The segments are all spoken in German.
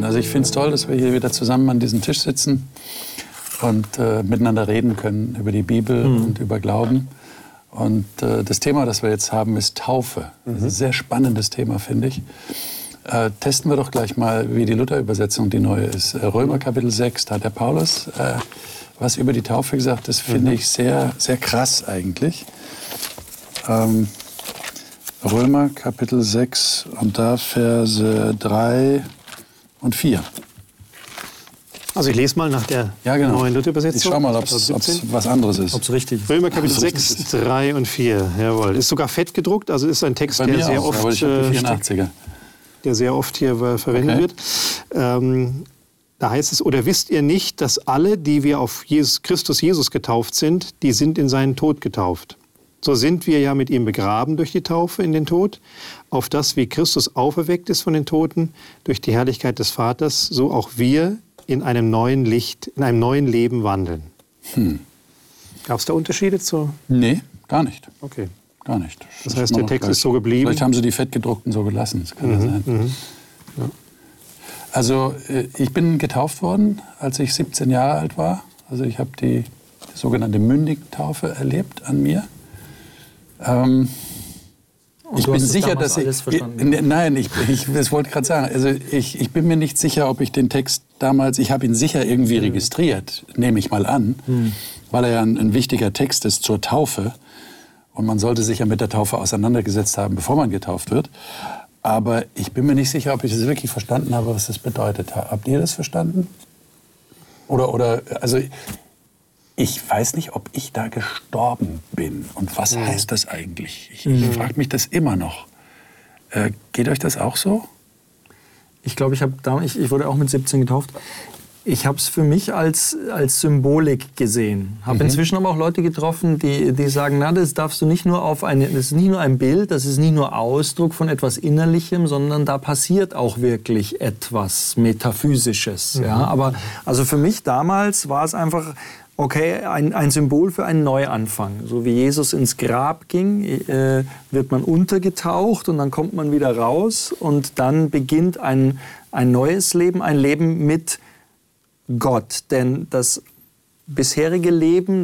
Also ich finde es toll, dass wir hier wieder zusammen an diesem Tisch sitzen und miteinander reden können über die Bibel und über Glauben. Und das Thema, das wir jetzt haben, ist Taufe. Das ist ein sehr spannendes Thema, finde ich. Testen wir doch gleich mal, wie die Luther-Übersetzung die neue ist. Römer Kapitel 6, da hat der Paulus was über die Taufe gesagt. Das finde ich sehr, sehr krass eigentlich. Römer Kapitel 6 und da Verse 3 und 4. Also ich lese mal nach der neuen Luther-Übersetzung. Ich schau mal, ob es was anderes ist. Ob es richtig ist. Römer Kapitel 6, 3 und 4. Jawohl. Ist sogar fett gedruckt, also ist ein Text, der sehr oft, aber ich habe die 84er. Der sehr oft hier verwendet wird. Da heißt es, oder wisst ihr nicht, dass alle, die wir auf Christus Jesus getauft sind, die sind in seinen Tod getauft. So sind wir ja mit ihm begraben durch die Taufe in den Tod, auf dass, wie Christus auferweckt ist von den Toten, durch die Herrlichkeit des Vaters, so auch wir in einem neuen Licht, in einem neuen Leben wandeln. Gab es da Unterschiede zu? Nee, gar nicht. Okay. Gar nicht. Das heißt, der Text ist so geblieben? Vielleicht haben sie die fettgedruckten so gelassen, das kann ja sein. Ja. Also ich bin getauft worden, als ich 17 Jahre alt war. Also ich habe die sogenannte Mündigtaufe erlebt an mir. Ich bin sicher, dass ich... Nein, ich das wollte ich gerade sagen. Also ich bin mir nicht sicher, ob ich den Text damals... Ich habe ihn sicher irgendwie registriert, nehme ich mal an, weil er ja ein wichtiger Text ist zur Taufe. Und man sollte sich ja mit der Taufe auseinandergesetzt haben, bevor man getauft wird. Aber ich bin mir nicht sicher, ob ich das wirklich verstanden habe, was das bedeutet. Habt ihr das verstanden? Oder also ich weiß nicht, ob ich da gestorben bin. Und was heißt das eigentlich? Ich frage mich das immer noch. Geht euch das auch so? Ich glaube, ich wurde auch mit 17 getauft. Ich habe es für mich als Symbolik gesehen. Habe inzwischen aber auch Leute getroffen, die sagen, na, das darfst du nicht nur das ist nicht nur ein Bild, das ist nicht nur Ausdruck von etwas Innerlichem, sondern da passiert auch wirklich etwas Metaphysisches. Ja? Aber also für mich damals war es einfach, okay, ein Symbol für einen Neuanfang. So wie Jesus ins Grab ging, wird man untergetaucht und dann kommt man wieder raus und dann beginnt ein neues Leben, ein Leben mit Gott, denn das bisherige Leben,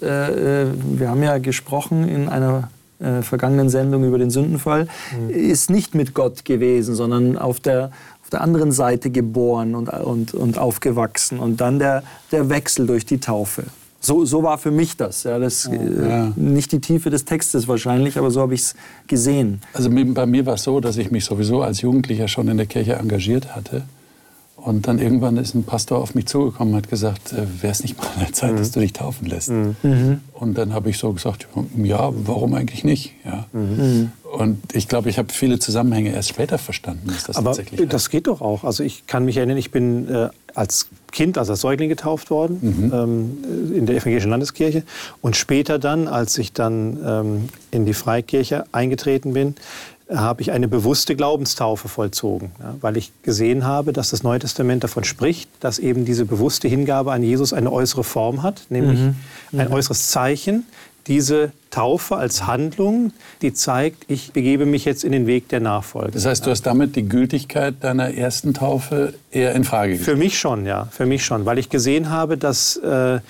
wir haben ja gesprochen in einer vergangenen Sendung über den Sündenfall, ist nicht mit Gott gewesen, sondern auf der anderen Seite geboren und aufgewachsen und dann der Wechsel durch die Taufe. So war für mich das. Ja, nicht die Tiefe des Textes wahrscheinlich, aber so habe ich es gesehen. Also bei mir war es so, dass ich mich sowieso als Jugendlicher schon in der Kirche engagiert hatte. Und dann irgendwann ist ein Pastor auf mich zugekommen und hat gesagt, wäre es nicht mal an der Zeit, dass du dich taufen lässt? Und dann habe ich so gesagt, ja, warum eigentlich nicht? Ja. Und ich glaube, ich habe viele Zusammenhänge erst später verstanden. Aber das geht doch auch. Also ich kann mich erinnern, ich bin als Kind, als Säugling getauft worden in der evangelischen Landeskirche. Und später dann, als ich dann in die Freikirche eingetreten bin, habe ich eine bewusste Glaubenstaufe vollzogen, ja, weil ich gesehen habe, dass das Neue Testament davon spricht, dass eben diese bewusste Hingabe an Jesus eine äußere Form hat, nämlich ein äußeres Zeichen. Diese Taufe als Handlung, die zeigt, ich begebe mich jetzt in den Weg der Nachfolge. Das heißt, du hast damit die Gültigkeit deiner ersten Taufe eher in Frage gestellt? Für mich schon, ja, weil ich gesehen habe, dass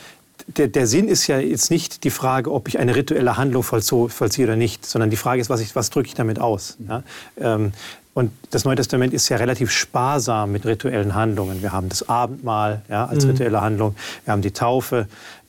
der Sinn ist ja jetzt nicht die Frage, ob ich eine rituelle Handlung vollziehe oder nicht, sondern die Frage ist, was drücke ich damit aus? Ja? Und das Neue Testament ist ja relativ sparsam mit rituellen Handlungen. Wir haben das Abendmahl als rituelle Handlung, wir haben die Taufe,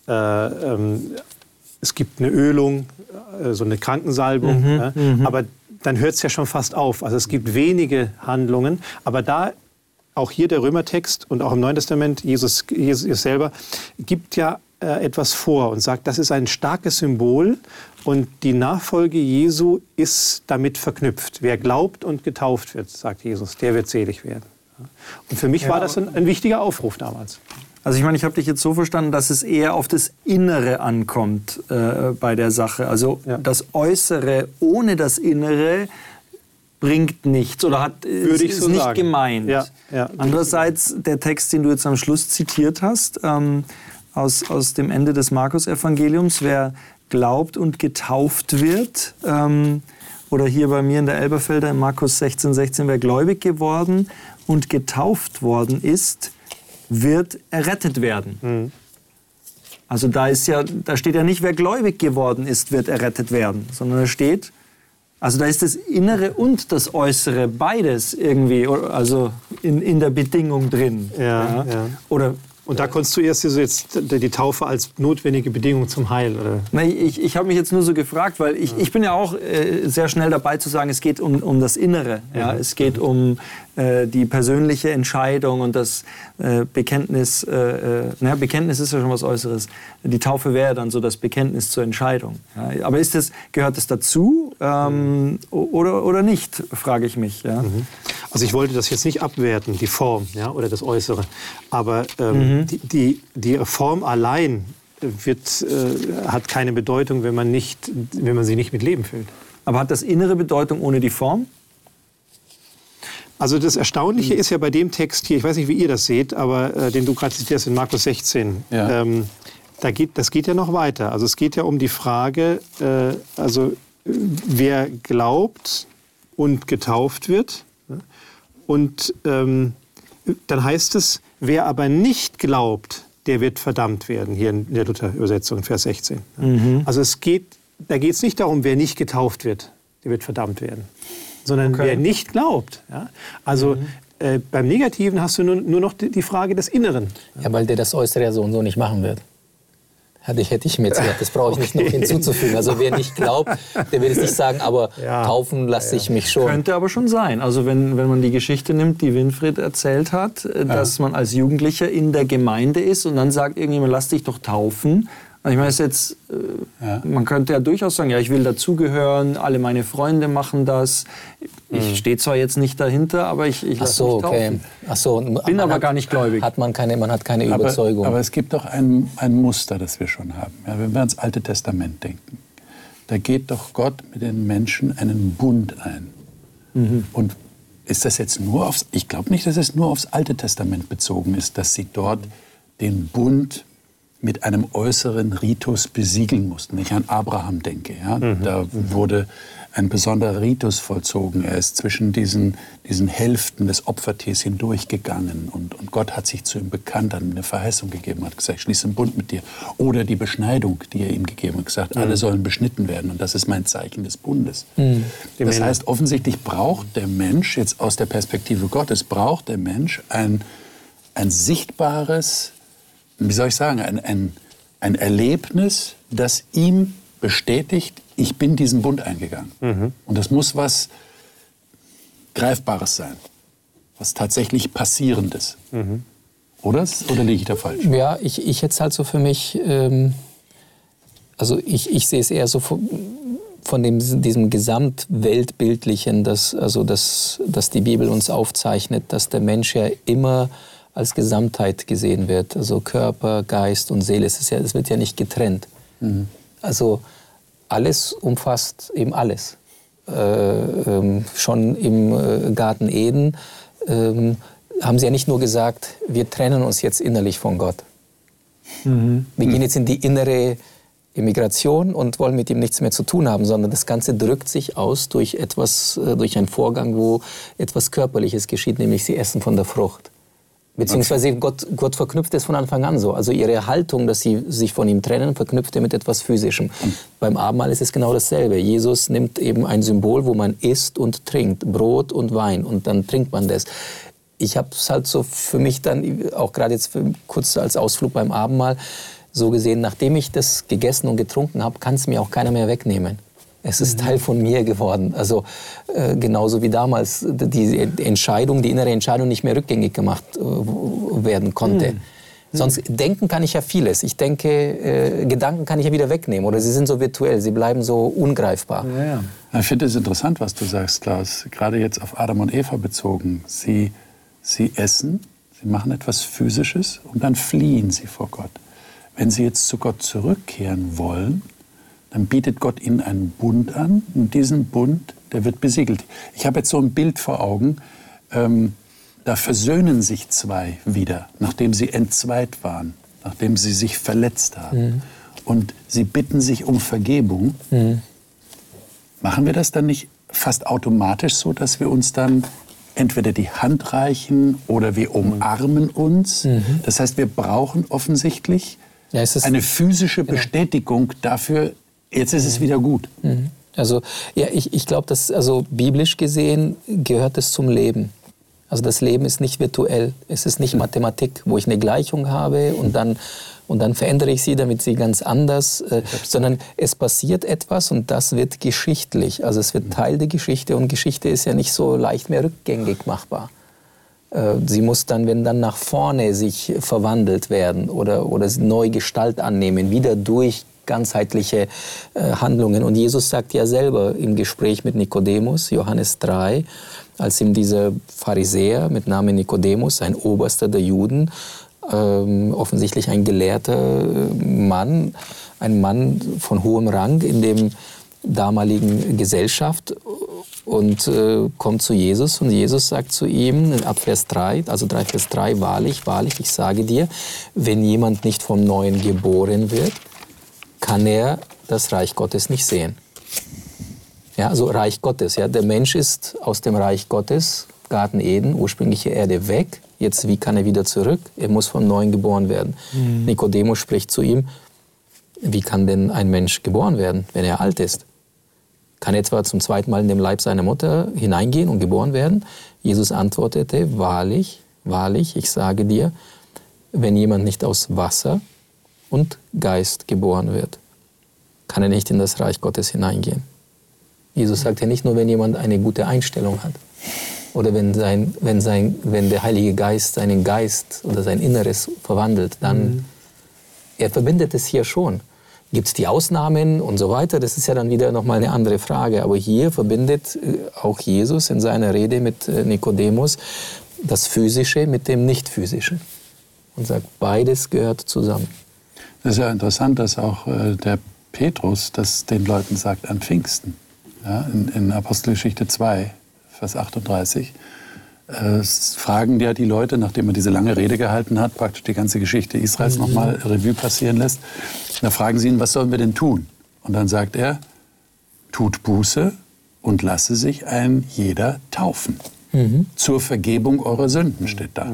es gibt eine Ölung, so eine Krankensalbung, aber dann hört es ja schon fast auf. Also es gibt wenige Handlungen, aber da auch hier der Römertext und auch im Neuen Testament, Jesus selber, gibt ja etwas vor und sagt, das ist ein starkes Symbol und die Nachfolge Jesu ist damit verknüpft. Wer glaubt und getauft wird, sagt Jesus, der wird selig werden. Und für mich war das ein wichtiger Aufruf damals. Also ich meine, ich habe dich jetzt so verstanden, dass es eher auf das Innere ankommt bei der Sache. Also das Äußere ohne das Innere bringt nichts oder ist nicht gemeint. Andererseits, der Text, den du jetzt am Schluss zitiert hast, aus dem Ende des Markus-Evangeliums, wer glaubt und getauft wird, Oder hier bei mir in der Elberfelder in Markus 16,16, wer gläubig geworden und getauft worden ist, wird errettet werden. Mhm. Also da steht ja nicht, wer gläubig geworden ist, wird errettet werden, sondern da steht, also da ist das Innere und das Äußere, beides irgendwie, also in der Bedingung drin. Ja. Oder und da konstruierst du jetzt die Taufe als notwendige Bedingung zum Heil, oder? Nein, ich habe mich jetzt nur so gefragt, weil ich bin ja auch sehr schnell dabei zu sagen, es geht um das Innere. Ja? Es geht um die persönliche Entscheidung und das Bekenntnis. Bekenntnis ist ja schon was Äußeres. Die Taufe wäre dann so das Bekenntnis zur Entscheidung. Ja? Aber gehört es dazu oder nicht, frage ich mich. Ja? Also ich wollte das jetzt nicht abwerten, die Form, ja, oder das Äußere. Aber die Form allein hat keine Bedeutung, wenn man sie nicht mit Leben füllt. Aber hat das Innere Bedeutung ohne die Form? Also das Erstaunliche ist ja bei dem Text hier, ich weiß nicht, wie ihr das seht, aber den du gerade zitierst in Markus 16, ja. Das geht ja noch weiter. Also es geht ja um die Frage, wer glaubt und getauft wird. Und dann heißt es, wer aber nicht glaubt, der wird verdammt werden, hier in der Luther-Übersetzung, Vers 16. Also da geht es nicht darum, wer nicht getauft wird, der wird verdammt werden, sondern wer nicht glaubt. Ja? Also beim Negativen hast du nur noch die Frage des Inneren. Ja, weil der das Äußere ja so und so nicht machen wird. Hätte ich mir jetzt gedacht, das brauche ich nicht noch hinzuzufügen. Also wer nicht glaubt, der will es nicht sagen, aber taufen lasse ich mich schon. Könnte aber schon sein. Also wenn man die Geschichte nimmt, die Winfried erzählt hat, dass man als Jugendlicher in der Gemeinde ist und dann sagt irgendjemand, lass dich doch taufen. Ich meine, man könnte ja durchaus sagen, ja, ich will dazugehören, alle meine Freunde machen das. Ich stehe zwar jetzt nicht dahinter, aber ich lasse mich taufen. Ach so, bin aber gar nicht gläubig. Man hat keine Überzeugung. Aber es gibt doch ein Muster, das wir schon haben. Ja, wenn wir ans Alte Testament denken, da geht doch Gott mit den Menschen einen Bund ein. Und ist das jetzt ich glaube nicht, dass es nur aufs Alte Testament bezogen ist, dass sie dort den Bund mit einem äußeren Ritus besiegeln mussten. Wenn ich an Abraham denke, ja, da wurde ein besonderer Ritus vollzogen. Er ist zwischen diesen Hälften des Opfertiers hindurchgegangen und Gott hat sich zu ihm bekannt, hat ihm eine Verheißung gegeben, hat gesagt, ich schließe einen Bund mit dir. Oder die Beschneidung, die er ihm gegeben hat, gesagt, alle sollen beschnitten werden und das ist mein Zeichen des Bundes. Das heißt, offensichtlich braucht der Mensch, jetzt aus der Perspektive Gottes, braucht der Mensch ein sichtbares, wie soll ich sagen, ein Erlebnis, das ihm bestätigt, ich bin diesen Bund eingegangen. Und das muss was Greifbares sein, was tatsächlich Passierendes. Oder liege ich da falsch? Ja, ich hätte es halt so für mich, also ich sehe es eher so von diesem Gesamtweltbildlichen, dass die Bibel uns aufzeichnet, dass der Mensch ja immer als Gesamtheit gesehen wird. Also Körper, Geist und Seele, es wird ja nicht getrennt. Also alles umfasst eben alles. Schon im Garten Eden haben sie ja nicht nur gesagt, wir trennen uns jetzt innerlich von Gott. Wir gehen jetzt in die innere Immigration und wollen mit ihm nichts mehr zu tun haben, sondern das Ganze drückt sich aus durch einen Vorgang, wo etwas Körperliches geschieht, nämlich sie essen von der Frucht. Beziehungsweise Gott verknüpft es von Anfang an so. Also ihre Haltung, dass sie sich von ihm trennen, verknüpft er mit etwas Physischem. Beim Abendmahl ist es genau dasselbe. Jesus nimmt eben ein Symbol, wo man isst und trinkt, Brot und Wein, und dann trinkt man das. Ich habe es halt so für mich dann, auch gerade jetzt kurz als Ausflug beim Abendmahl, so gesehen, nachdem ich das gegessen und getrunken habe, kann es mir auch keiner mehr wegnehmen. Es ist Teil von mir geworden. Also genauso wie damals die innere Entscheidung nicht mehr rückgängig gemacht werden konnte. Sonst denken kann ich ja vieles. Ich denke, Gedanken kann ich ja wieder wegnehmen. Oder sie sind so virtuell, sie bleiben so ungreifbar. Ja. Ich finde es interessant, was du sagst, Klaus. Gerade jetzt auf Adam und Eva bezogen. Sie essen, sie machen etwas Physisches und dann fliehen sie vor Gott. Wenn sie jetzt zu Gott zurückkehren wollen, dann bietet Gott ihnen einen Bund an und diesen Bund, der wird besiegelt. Ich habe jetzt so ein Bild vor Augen, da versöhnen sich zwei wieder, nachdem sie entzweit waren, nachdem sie sich verletzt haben. Und sie bitten sich um Vergebung. machen wir das dann nicht fast automatisch so, dass wir uns dann entweder die Hand reichen oder wir umarmen uns? Das heißt, wir brauchen offensichtlich eine physische Bestätigung dafür, jetzt ist es wieder gut. Also ja, ich glaube, dass also biblisch gesehen gehört es zum Leben. Also das Leben ist nicht virtuell, es ist nicht Mathematik, wo ich eine Gleichung habe und dann verändere ich sie, damit sie ganz anders, sondern es passiert etwas und das wird geschichtlich. Also es wird Teil der Geschichte und Geschichte ist ja nicht so leicht mehr rückgängig machbar. Sie muss dann, wenn dann nach vorne sich verwandelt werden oder neue Gestalt annehmen, wieder durch ganzheitliche Handlungen. Und Jesus sagt ja selber im Gespräch mit Nikodemus, Johannes 3, als ihm dieser Pharisäer mit Namen Nikodemus, ein Oberster der Juden, offensichtlich ein gelehrter Mann, ein Mann von hohem Rang in der damaligen Gesellschaft und kommt zu Jesus und Jesus sagt zu ihm, ab Vers 3, also 3 Vers 3, wahrlich, wahrlich, ich sage dir, wenn jemand nicht vom Neuen geboren wird, kann er das Reich Gottes nicht sehen. Ja, also Reich Gottes. Ja, der Mensch ist aus dem Reich Gottes, Garten Eden, ursprüngliche Erde weg. Jetzt, wie kann er wieder zurück? Er muss vom Neuen geboren werden. Nikodemus spricht zu ihm, wie kann denn ein Mensch geboren werden, wenn er alt ist? Kann er etwa zum zweiten Mal in den Leib seiner Mutter hineingehen und geboren werden? Jesus antwortete, wahrlich, wahrlich, ich sage dir, wenn jemand nicht aus Wasser und Geist geboren wird, kann er nicht in das Reich Gottes hineingehen. Jesus sagt ja nicht nur, wenn jemand eine gute Einstellung hat oder wenn der Heilige Geist seinen Geist oder sein Inneres verwandelt, dann er verbindet es hier schon. Gibt es die Ausnahmen und so weiter, das ist ja dann wieder nochmal eine andere Frage. Aber hier verbindet auch Jesus in seiner Rede mit Nikodemus das Physische mit dem Nicht-Physischen und sagt, beides gehört zusammen. Das ist ja interessant, dass auch der Petrus das den Leuten sagt an Pfingsten. Ja, in Apostelgeschichte 2, Vers 38, fragen ja die Leute, nachdem er diese lange Rede gehalten hat, praktisch die ganze Geschichte Israels nochmal Revue passieren lässt, da fragen sie ihn, was sollen wir denn tun? Und dann sagt er, tut Buße und lasse sich ein jeder taufen. Zur Vergebung eurer Sünden steht da.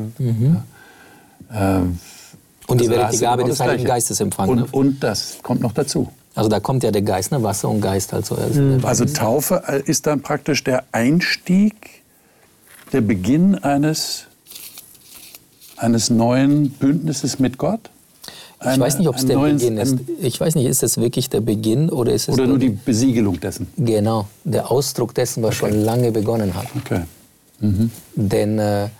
Ja. Und ihr werdet die Gabe des Heiligen Geistes empfangen. Und das kommt noch dazu. Also da kommt ja der Geist, ne? Wasser und Geist. Also Taufe ist dann praktisch der Einstieg, der Beginn eines neuen Bündnisses mit Gott? Ich weiß nicht, ob es der Beginn ist. Ich weiß nicht, ist es wirklich der Beginn oder ist es... Oder nur die Besiegelung dessen? Genau, der Ausdruck dessen, was schon lange begonnen hat. Okay. Denn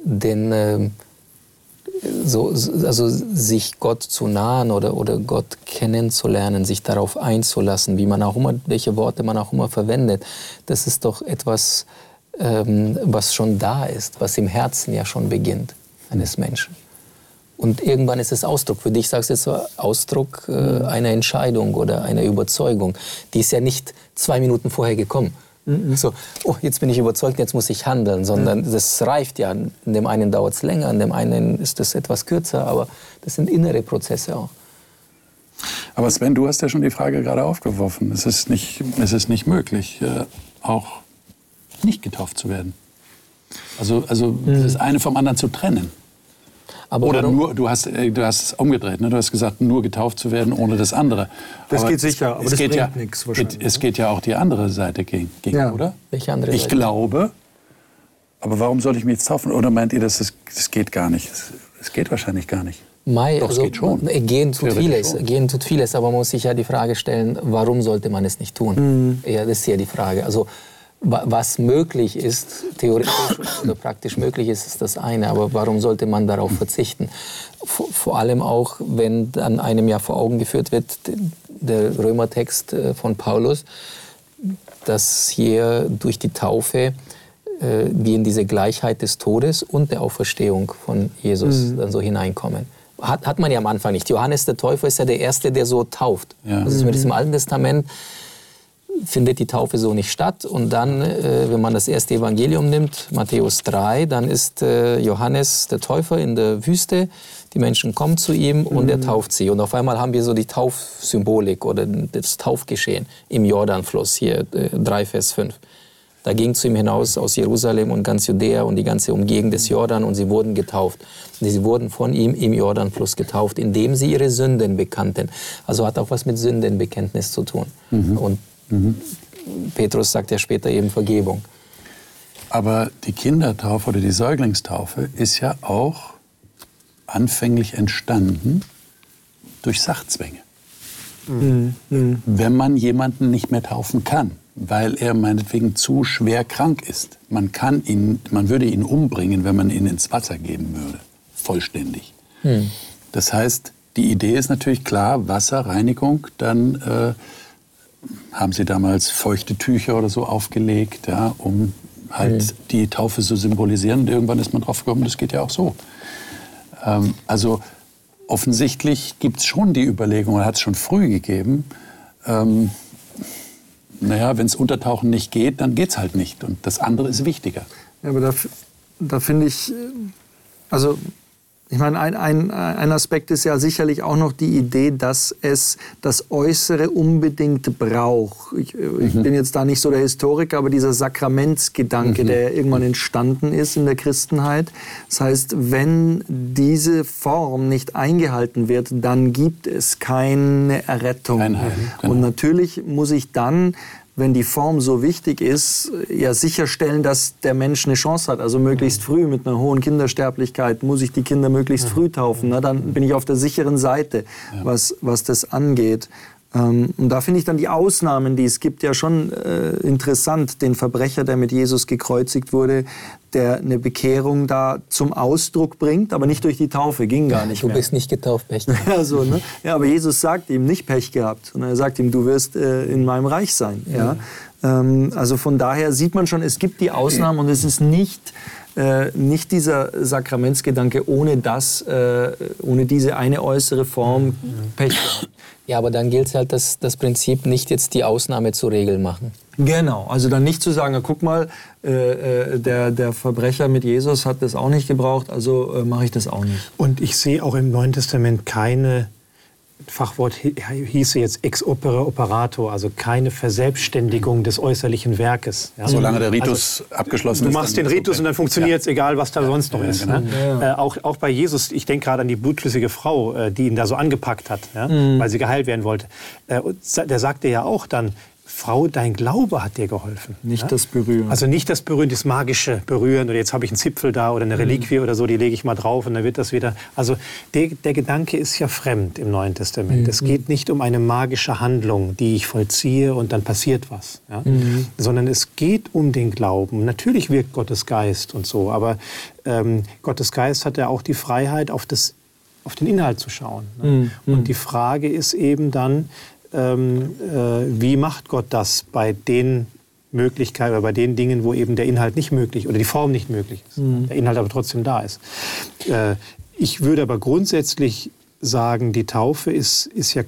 also sich Gott zu nahen oder Gott kennenzulernen, sich darauf einzulassen, wie man auch immer, welche Worte man auch immer verwendet, das ist doch etwas, was schon da ist, was im Herzen ja schon beginnt eines Menschen. Und irgendwann ist es Ausdruck. Für dich sagst du jetzt Ausdruck einer Entscheidung oder einer Überzeugung. Die ist ja nicht 2 Minuten vorher gekommen. So, oh, jetzt bin ich überzeugt, jetzt muss ich handeln, sondern das reift ja. In dem einen dauert es länger, in dem einen ist es etwas kürzer, aber das sind innere Prozesse auch. Aber Sven, du hast ja schon die Frage gerade aufgeworfen. Es ist nicht möglich, auch nicht getauft zu werden. Also das eine vom anderen zu trennen. Aber oder nur, du hast es umgedreht, ne? Du hast gesagt, nur getauft zu werden ohne das andere. Das geht sicher, aber das bringt nichts wahrscheinlich. Es geht ja auch die andere Seite gegen ja. Oder? Welche andere Seite? Ich glaube, aber warum soll ich mich jetzt taufen? Oder meint ihr, das geht gar nicht? Es geht wahrscheinlich gar nicht. Doch, es geht schon. Gehen tut vieles, aber man muss sich ja die Frage stellen, warum sollte man es nicht tun? Ja, das ist ja die Frage. Also was möglich ist, theoretisch oder praktisch möglich ist, ist das eine. Aber warum sollte man darauf verzichten? Vor allem auch, wenn dann einem ja vor Augen geführt wird, der Römertext von Paulus, dass hier durch die Taufe wir in diese Gleichheit des Todes und der Auferstehung von Jesus dann so hineinkommen. Hat man ja am Anfang nicht. Johannes der Täufer ist ja der Erste, der so tauft. Ja. Also zumindest im Alten Testament findet die Taufe so nicht statt. Und dann, wenn man das erste Evangelium nimmt, Matthäus 3, dann ist Johannes der Täufer in der Wüste. Die Menschen kommen zu ihm und er tauft sie. Und auf einmal haben wir so die Taufsymbolik oder das Taufgeschehen im Jordanfluss, hier 3, Vers 5. Da ging zu ihm hinaus aus Jerusalem und ganz Judäa und die ganze Umgegend des Jordan und sie wurden getauft. Und sie wurden von ihm im Jordanfluss getauft, indem sie ihre Sünden bekannten. Also hat auch was mit Sündenbekenntnis zu tun. Und Petrus sagt ja später eben Vergebung. Aber die Kindertaufe oder die Säuglingstaufe ist ja auch anfänglich entstanden durch Sachzwänge. Wenn man jemanden nicht mehr taufen kann, weil er meinetwegen zu schwer krank ist. Man würde ihn umbringen, wenn man ihn ins Wasser geben würde, vollständig. Das heißt, die Idee ist natürlich klar, Wasserreinigung, dann haben sie damals feuchte Tücher oder so aufgelegt, ja, um halt die Taufe zu symbolisieren. Und irgendwann ist man drauf gekommen, das geht ja auch so. Also offensichtlich gibt es schon die Überlegung, oder hat es schon früh gegeben, naja, wenn es Untertauchen nicht geht, dann geht es halt nicht. Und das andere ist wichtiger. Ja, aber da finde ich, also ich meine, ein Aspekt ist ja sicherlich auch noch die Idee, dass es das Äußere unbedingt braucht. Ich bin jetzt da nicht so der Historiker, aber dieser Sakramentsgedanke, der irgendwann entstanden ist in der Christenheit. Das heißt, wenn diese Form nicht eingehalten wird, dann gibt es keine Errettung. Genau. Und natürlich muss ich dann, wenn die Form so wichtig ist, ja sicherstellen, dass der Mensch eine Chance hat. Also möglichst früh mit einer hohen Kindersterblichkeit muss ich die Kinder möglichst früh taufen. Na, dann bin ich auf der sicheren Seite, was das angeht. Und da finde ich dann die Ausnahmen, die es gibt, ja schon interessant. Den Verbrecher, der mit Jesus gekreuzigt wurde, der eine Bekehrung da zum Ausdruck bringt, aber nicht durch die Taufe, ging gar nicht mehr. Du bist nicht getauft, Pech gehabt. Ja, so, ne? Ja, aber Jesus sagt ihm nicht Pech gehabt, sondern er sagt ihm, du wirst in meinem Reich sein. Ja? Also von daher sieht man schon, es gibt die Ausnahmen und es ist nicht dieser Sakramentsgedanke ohne diese eine äußere Form Pech gehabt. Ja, aber dann gilt halt das Prinzip, nicht jetzt die Ausnahme zur Regel machen. Genau, also dann nicht zu sagen, guck mal, der Verbrecher mit Jesus hat das auch nicht gebraucht, also mache ich das auch nicht. Und ich sehe auch im Neuen Testament keine, Fachwort hieße jetzt ex opere operator, also keine Verselbstständigung des äußerlichen Werkes. Ja? Solange der Ritus abgeschlossen ist. Du machst den Ritus und dann funktioniert es, egal was da sonst noch ist. Genau. Ne? Auch bei Jesus, ich denke gerade an die blutflüssige Frau, die ihn da so angepackt hat, weil sie geheilt werden wollte. Der sagte ja auch dann, Frau, dein Glaube hat dir geholfen. Nicht das Berühren. Also nicht das Berühren, das magische Berühren oder jetzt habe ich einen Zipfel da oder eine Reliquie oder so, die lege ich mal drauf und dann wird das wieder. Also der Gedanke ist ja fremd im Neuen Testament. Es geht nicht um eine magische Handlung, die ich vollziehe und dann passiert was. Ja? Sondern es geht um den Glauben. Natürlich wirkt Gottes Geist und so, aber Gottes Geist hat ja auch die Freiheit, auf den Inhalt zu schauen. Ne? Und die Frage ist eben dann, wie macht Gott das bei den Möglichkeiten oder bei den Dingen, wo eben der Inhalt nicht möglich oder die Form nicht möglich ist, der Inhalt aber trotzdem da ist. Ich würde aber grundsätzlich sagen, die Taufe ist ja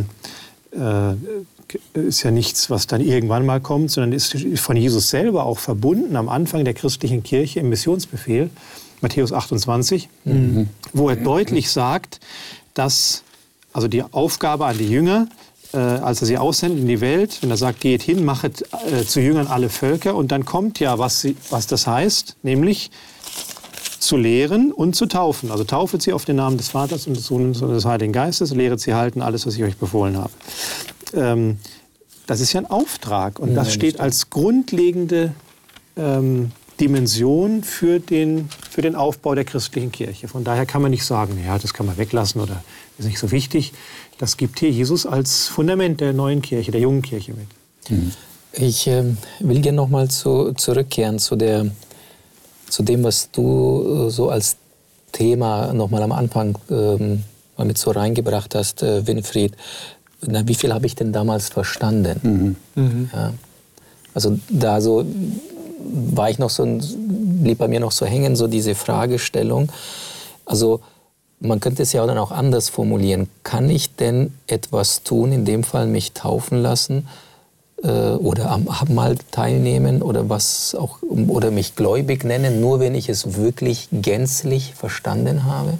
ist ja nichts, was dann irgendwann mal kommt, sondern ist von Jesus selber auch verbunden am Anfang der christlichen Kirche im Missionsbefehl, Matthäus 28, wo er deutlich sagt, dass also die Aufgabe an die Jünger, als er sie aussendet in die Welt, wenn er sagt, geht hin, machet zu Jüngern alle Völker, und dann kommt ja, was das heißt, nämlich zu lehren und zu taufen. Also taufet sie auf den Namen des Vaters und des Sohnes und des Heiligen Geistes, lehret sie halten alles, was ich euch befohlen habe. Das ist ja ein Auftrag und das steht als grundlegende Dimension für den Aufbau der christlichen Kirche. Von daher kann man nicht sagen, ja, das kann man weglassen oder ist nicht so wichtig. Das gibt hier Jesus als Fundament der neuen Kirche, der jungen Kirche mit. Ich will gerne noch mal zurückkehren zu dem, was du so als Thema noch mal am Anfang mal mit so reingebracht hast, Winfried. Na, wie viel habe ich denn damals verstanden? Ja. Also da so war ich noch blieb bei mir noch so hängen, so diese Fragestellung. Also man könnte es ja dann auch anders formulieren. Kann ich denn etwas tun, in dem Fall mich taufen lassen, oder am Abendmahl teilnehmen oder was auch, oder mich gläubig nennen, nur wenn ich es wirklich gänzlich verstanden habe.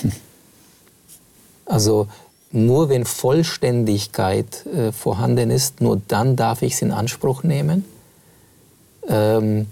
Also nur wenn Vollständigkeit vorhanden ist, nur dann darf ich es in Anspruch nehmen. Und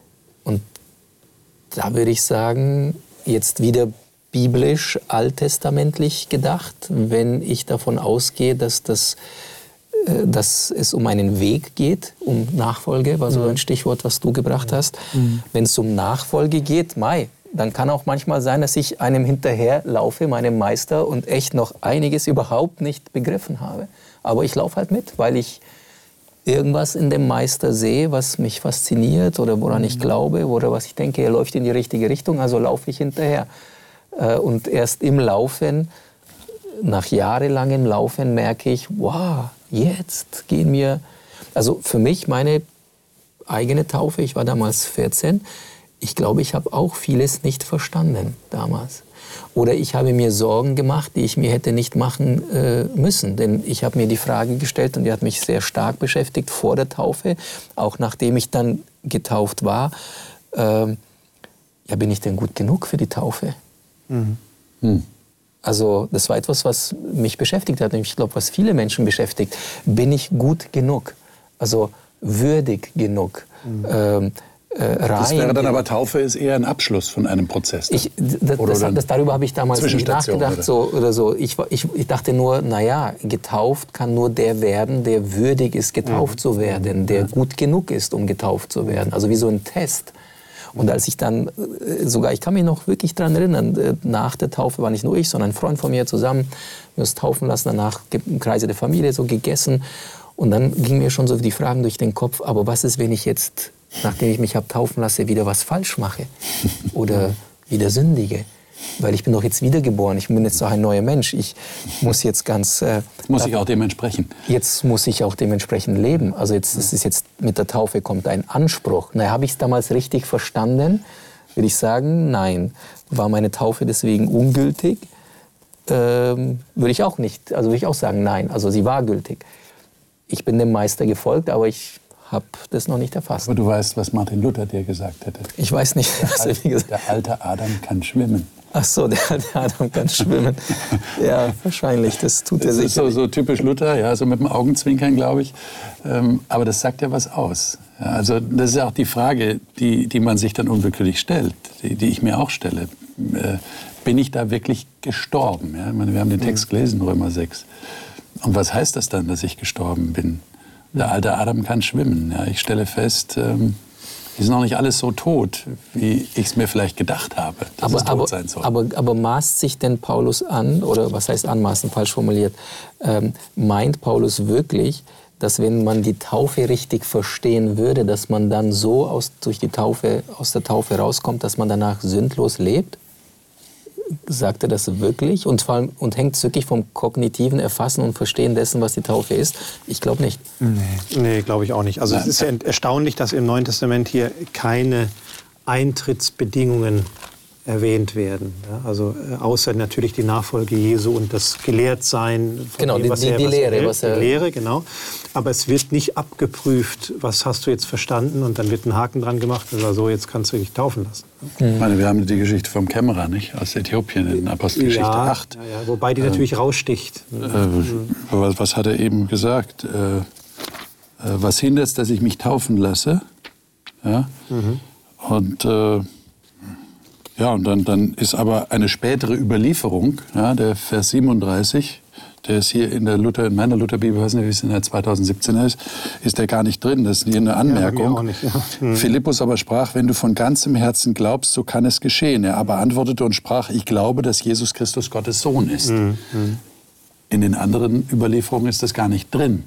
da würde ich sagen, jetzt wieder biblisch, alttestamentlich gedacht, wenn ich davon ausgehe, dass es um einen Weg geht, um Nachfolge, war so ein Stichwort, was du gebracht hast. Wenn es um Nachfolge geht, dann kann auch manchmal sein, dass ich einem hinterherlaufe, meinem Meister, und echt noch einiges überhaupt nicht begriffen habe. Aber ich laufe halt mit, weil ich irgendwas in dem Meister sehe, was mich fasziniert oder woran ich glaube oder was ich denke, er läuft in die richtige Richtung, also laufe ich hinterher. Und erst im Laufen, nach jahrelangem Laufen, merke ich, wow, jetzt gehen mir, also für mich meine eigene Taufe, ich war damals 14, ich glaube, ich habe auch vieles nicht verstanden damals. Oder ich habe mir Sorgen gemacht, die ich mir hätte nicht machen müssen. Denn ich habe mir die Frage gestellt, und die hat mich sehr stark beschäftigt vor der Taufe, auch nachdem ich dann getauft war, bin ich denn gut genug für die Taufe? Also das war etwas, was mich beschäftigt hat, und ich glaube, was viele Menschen beschäftigt. Bin ich gut genug? Also würdig genug? Rein. Das wäre dann aber, Taufe ist eher ein Abschluss von einem Prozess. Darüber habe ich damals nicht nachgedacht. So. Ich dachte nur, getauft kann nur der werden, der würdig ist, getauft zu werden, der gut genug ist, um getauft zu werden. Also wie so ein Test. Und als ich dann, ich kann mich noch wirklich daran erinnern, nach der Taufe war nicht nur ich, sondern ein Freund von mir zusammen, wir uns taufen lassen, danach im Kreise der Familie so gegessen. Und dann gingen mir schon so die Fragen durch den Kopf, aber was ist, wenn ich jetzt, nachdem ich mich habe taufen lassen, wieder was falsch mache oder wieder sündige? Weil ich bin doch jetzt wiedergeboren, ich bin jetzt doch ein neuer Mensch. Ich muss jetzt muss ich auch dementsprechend. Jetzt muss ich auch dementsprechend leben. Also jetzt ist es jetzt mit der Taufe kommt ein Anspruch. Habe ich es damals richtig verstanden? Würde ich sagen, nein. War meine Taufe deswegen ungültig? Würde ich auch nicht. Also würde ich auch sagen, nein. Also sie war gültig. Ich bin dem Meister gefolgt, aber ich habe das noch nicht erfasst. Aber du weißt, was Martin Luther dir gesagt hätte. Ich weiß nicht, was er gesagt hat. Der alte Adam kann schwimmen. Ach so, der alte Adam kann schwimmen. Ja, wahrscheinlich, das tut er sicher. Das ist so typisch Luther, ja, so mit dem Augenzwinkern, glaube ich. Aber das sagt ja was aus. Ja, also das ist ja auch die Frage, die man sich dann unwillkürlich stellt, die ich mir auch stelle. Bin ich da wirklich gestorben? Ja, ich meine, wir haben den Text gelesen, Römer 6. Und was heißt das dann, dass ich gestorben bin? Der alte Adam kann schwimmen. Ja, ich stelle fest, die sind noch nicht alles so tot, wie ich es mir vielleicht gedacht habe, dass es tot sein soll. Aber maßt sich denn Paulus an, oder was heißt anmaßen, falsch formuliert, meint Paulus wirklich, dass wenn man die Taufe richtig verstehen würde, dass man dann so aus der Taufe rauskommt, dass man danach sündlos lebt? Sagt er das wirklich? Und hängt es wirklich vom kognitiven Erfassen und Verstehen dessen, was die Taufe ist? Ich glaube nicht. Nee, glaube ich auch nicht. Also es ist ja erstaunlich, dass im Neuen Testament hier keine Eintrittsbedingungen erwähnt werden. Ja, also außer natürlich die Nachfolge Jesu und das Gelehrtsein. Genau, die Lehre. Genau. Aber es wird nicht abgeprüft, was hast du jetzt verstanden, und dann wird ein Haken dran gemacht, also so, jetzt kannst du dich taufen lassen. Ich meine, wir haben die Geschichte vom Kämmerer, nicht? Aus Äthiopien in Apostelgeschichte 8. Ja, wobei die natürlich raussticht. Was hat er eben gesagt? Was hindert es, dass ich mich taufen lasse? Ja? Und dann ist aber eine spätere Überlieferung, ja, der Vers 37, der ist hier in meiner Lutherbibel, ich weiß nicht, wie es in der 2017 ist der gar nicht drin. Das ist hier eine Anmerkung. Ja, nicht, ja. Philippus aber sprach, wenn du von ganzem Herzen glaubst, so kann es geschehen. Er aber antwortete und sprach, ich glaube, dass Jesus Christus Gottes Sohn ist. In den anderen Überlieferungen ist das gar nicht drin.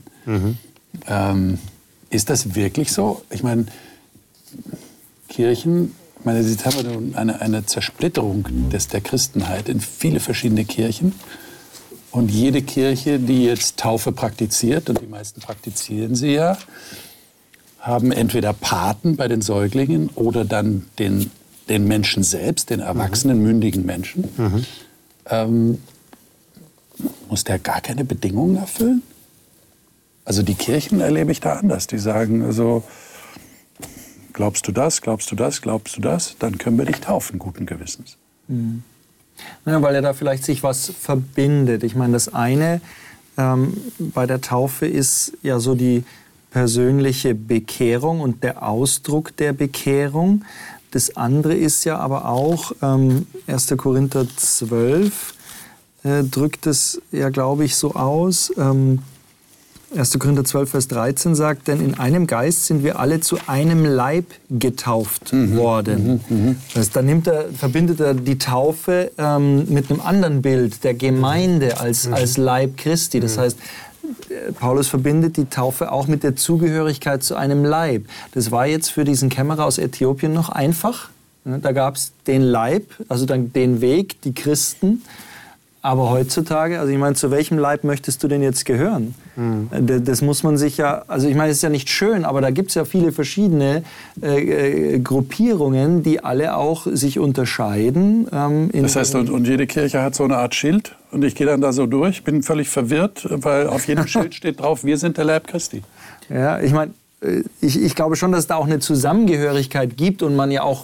Ist das wirklich so? Ich meine, Kirchen... Jetzt haben wir eine Zersplitterung der Christenheit in viele verschiedene Kirchen. Und jede Kirche, die jetzt Taufe praktiziert, und die meisten praktizieren sie ja, haben entweder Paten bei den Säuglingen oder dann den Menschen selbst, den erwachsenen, mündigen Menschen. Muss der gar keine Bedingungen erfüllen? Also die Kirchen erlebe ich da anders. Die sagen also, glaubst du das, glaubst du das, glaubst du das, dann können wir dich taufen, guten Gewissens. Mhm. Ja, weil ja da vielleicht sich was verbindet. Ich meine, das eine bei der Taufe ist ja so die persönliche Bekehrung und der Ausdruck der Bekehrung. Das andere ist ja aber auch, 1. Korinther 12 drückt es ja, glaube ich, so aus. 1. Korinther 12, Vers 13 sagt, denn in einem Geist sind wir alle zu einem Leib getauft worden. Das heißt, da verbindet er die Taufe mit einem anderen Bild, der Gemeinde als Leib Christi. Das heißt, Paulus verbindet die Taufe auch mit der Zugehörigkeit zu einem Leib. Das war jetzt für diesen Kämmerer aus Äthiopien noch einfach. Da gab es den Leib, also dann den Weg, die Christen. Aber heutzutage, also ich meine, zu welchem Leib möchtest du denn jetzt gehören? Das muss man sich ja, also ich meine, es ist ja nicht schön, aber da gibt es ja viele verschiedene Gruppierungen, die alle auch sich unterscheiden. Das heißt, und jede Kirche hat so eine Art Schild und ich gehe dann da so durch, bin völlig verwirrt, weil auf jedem Schild steht drauf, wir sind der Leib Christi. Ja, ich meine, ich glaube schon, dass es da auch eine Zusammengehörigkeit gibt und man ja auch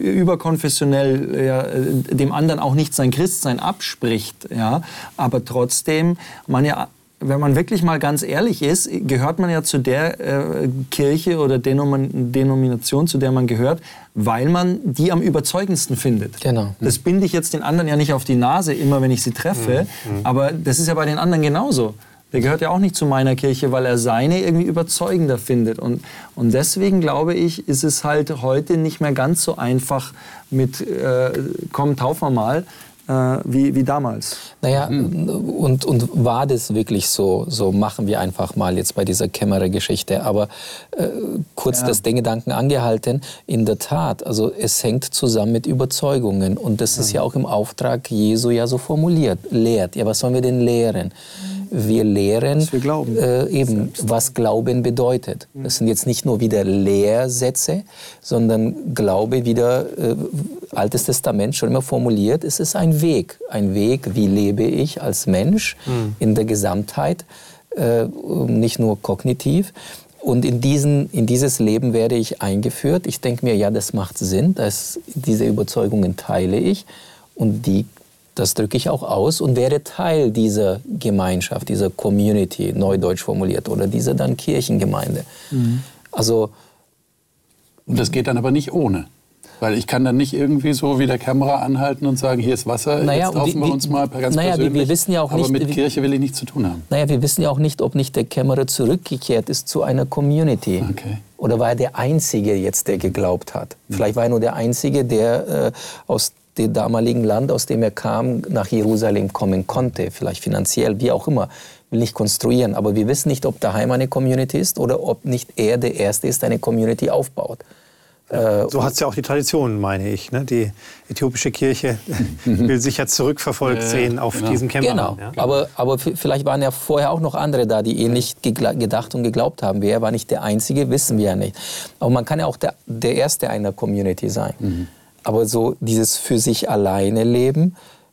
überkonfessionell dem anderen auch nicht sein Christsein abspricht. Ja? Aber trotzdem, wenn man wirklich mal ganz ehrlich ist, gehört man ja zu der Kirche oder Denomination, zu der man gehört, weil man die am überzeugendsten findet. Genau. Das binde ich jetzt den anderen ja nicht auf die Nase, immer wenn ich sie treffe, aber das ist ja bei den anderen genauso. Der gehört ja auch nicht zu meiner Kirche, weil er seine irgendwie überzeugender findet. Und deswegen, glaube ich, ist es halt heute nicht mehr ganz so einfach mit komm, taufen wir mal, wie damals. Naja, und war das wirklich so machen wir einfach mal jetzt bei dieser Kämmerergeschichte. Aber kurz das den Gedanken angehalten, in der Tat, also es hängt zusammen mit Überzeugungen. Und das ist ja auch im Auftrag Jesu ja so formuliert. Lehrt. Ja, was sollen wir denn lehren? Wir lehren was Glauben bedeutet. Das sind jetzt nicht nur wieder Lehrsätze, sondern Glaube wieder, Altes Testament schon immer formuliert, es ist ein Weg. Ein Weg, wie lebe ich als Mensch in der Gesamtheit, nicht nur kognitiv. Und in dieses Leben werde ich eingeführt. Ich denke mir, ja, das macht Sinn, diese Überzeugungen teile ich und das drücke ich auch aus und wäre Teil dieser Gemeinschaft, dieser Community, neudeutsch formuliert, oder dieser dann Kirchengemeinde. Also, und das geht dann aber nicht ohne. Weil ich kann dann nicht irgendwie so wie der Kamera anhalten und sagen, hier ist Wasser, jetzt taufen wir uns mal ganz persönlich. Wir wissen ja auch aber nicht, mit Kirche will ich nichts zu tun haben. Naja, wir wissen ja auch nicht, ob nicht der Kämmerer zurückgekehrt ist zu einer Community. Okay. Oder war er der Einzige jetzt, der geglaubt hat? Vielleicht war er nur der Einzige, der aus dem damaligen Land, aus dem er kam, nach Jerusalem kommen konnte. Vielleicht finanziell, wie auch immer. Will nicht konstruieren. Aber wir wissen nicht, ob daheim eine Community ist oder ob nicht er der Erste ist, der eine Community aufbaut. So hat es ja auch die Tradition, meine ich. Ne? Die äthiopische Kirche will sich ja zurückverfolgt sehen auf diesen Kämmerer. Genau, ja? aber vielleicht waren ja vorher auch noch andere da, die ähnlich gedacht und geglaubt haben. Wer war nicht der Einzige, wissen wir ja nicht. Aber man kann ja auch der Erste einer Community sein. Aber so dieses für sich alleine Leben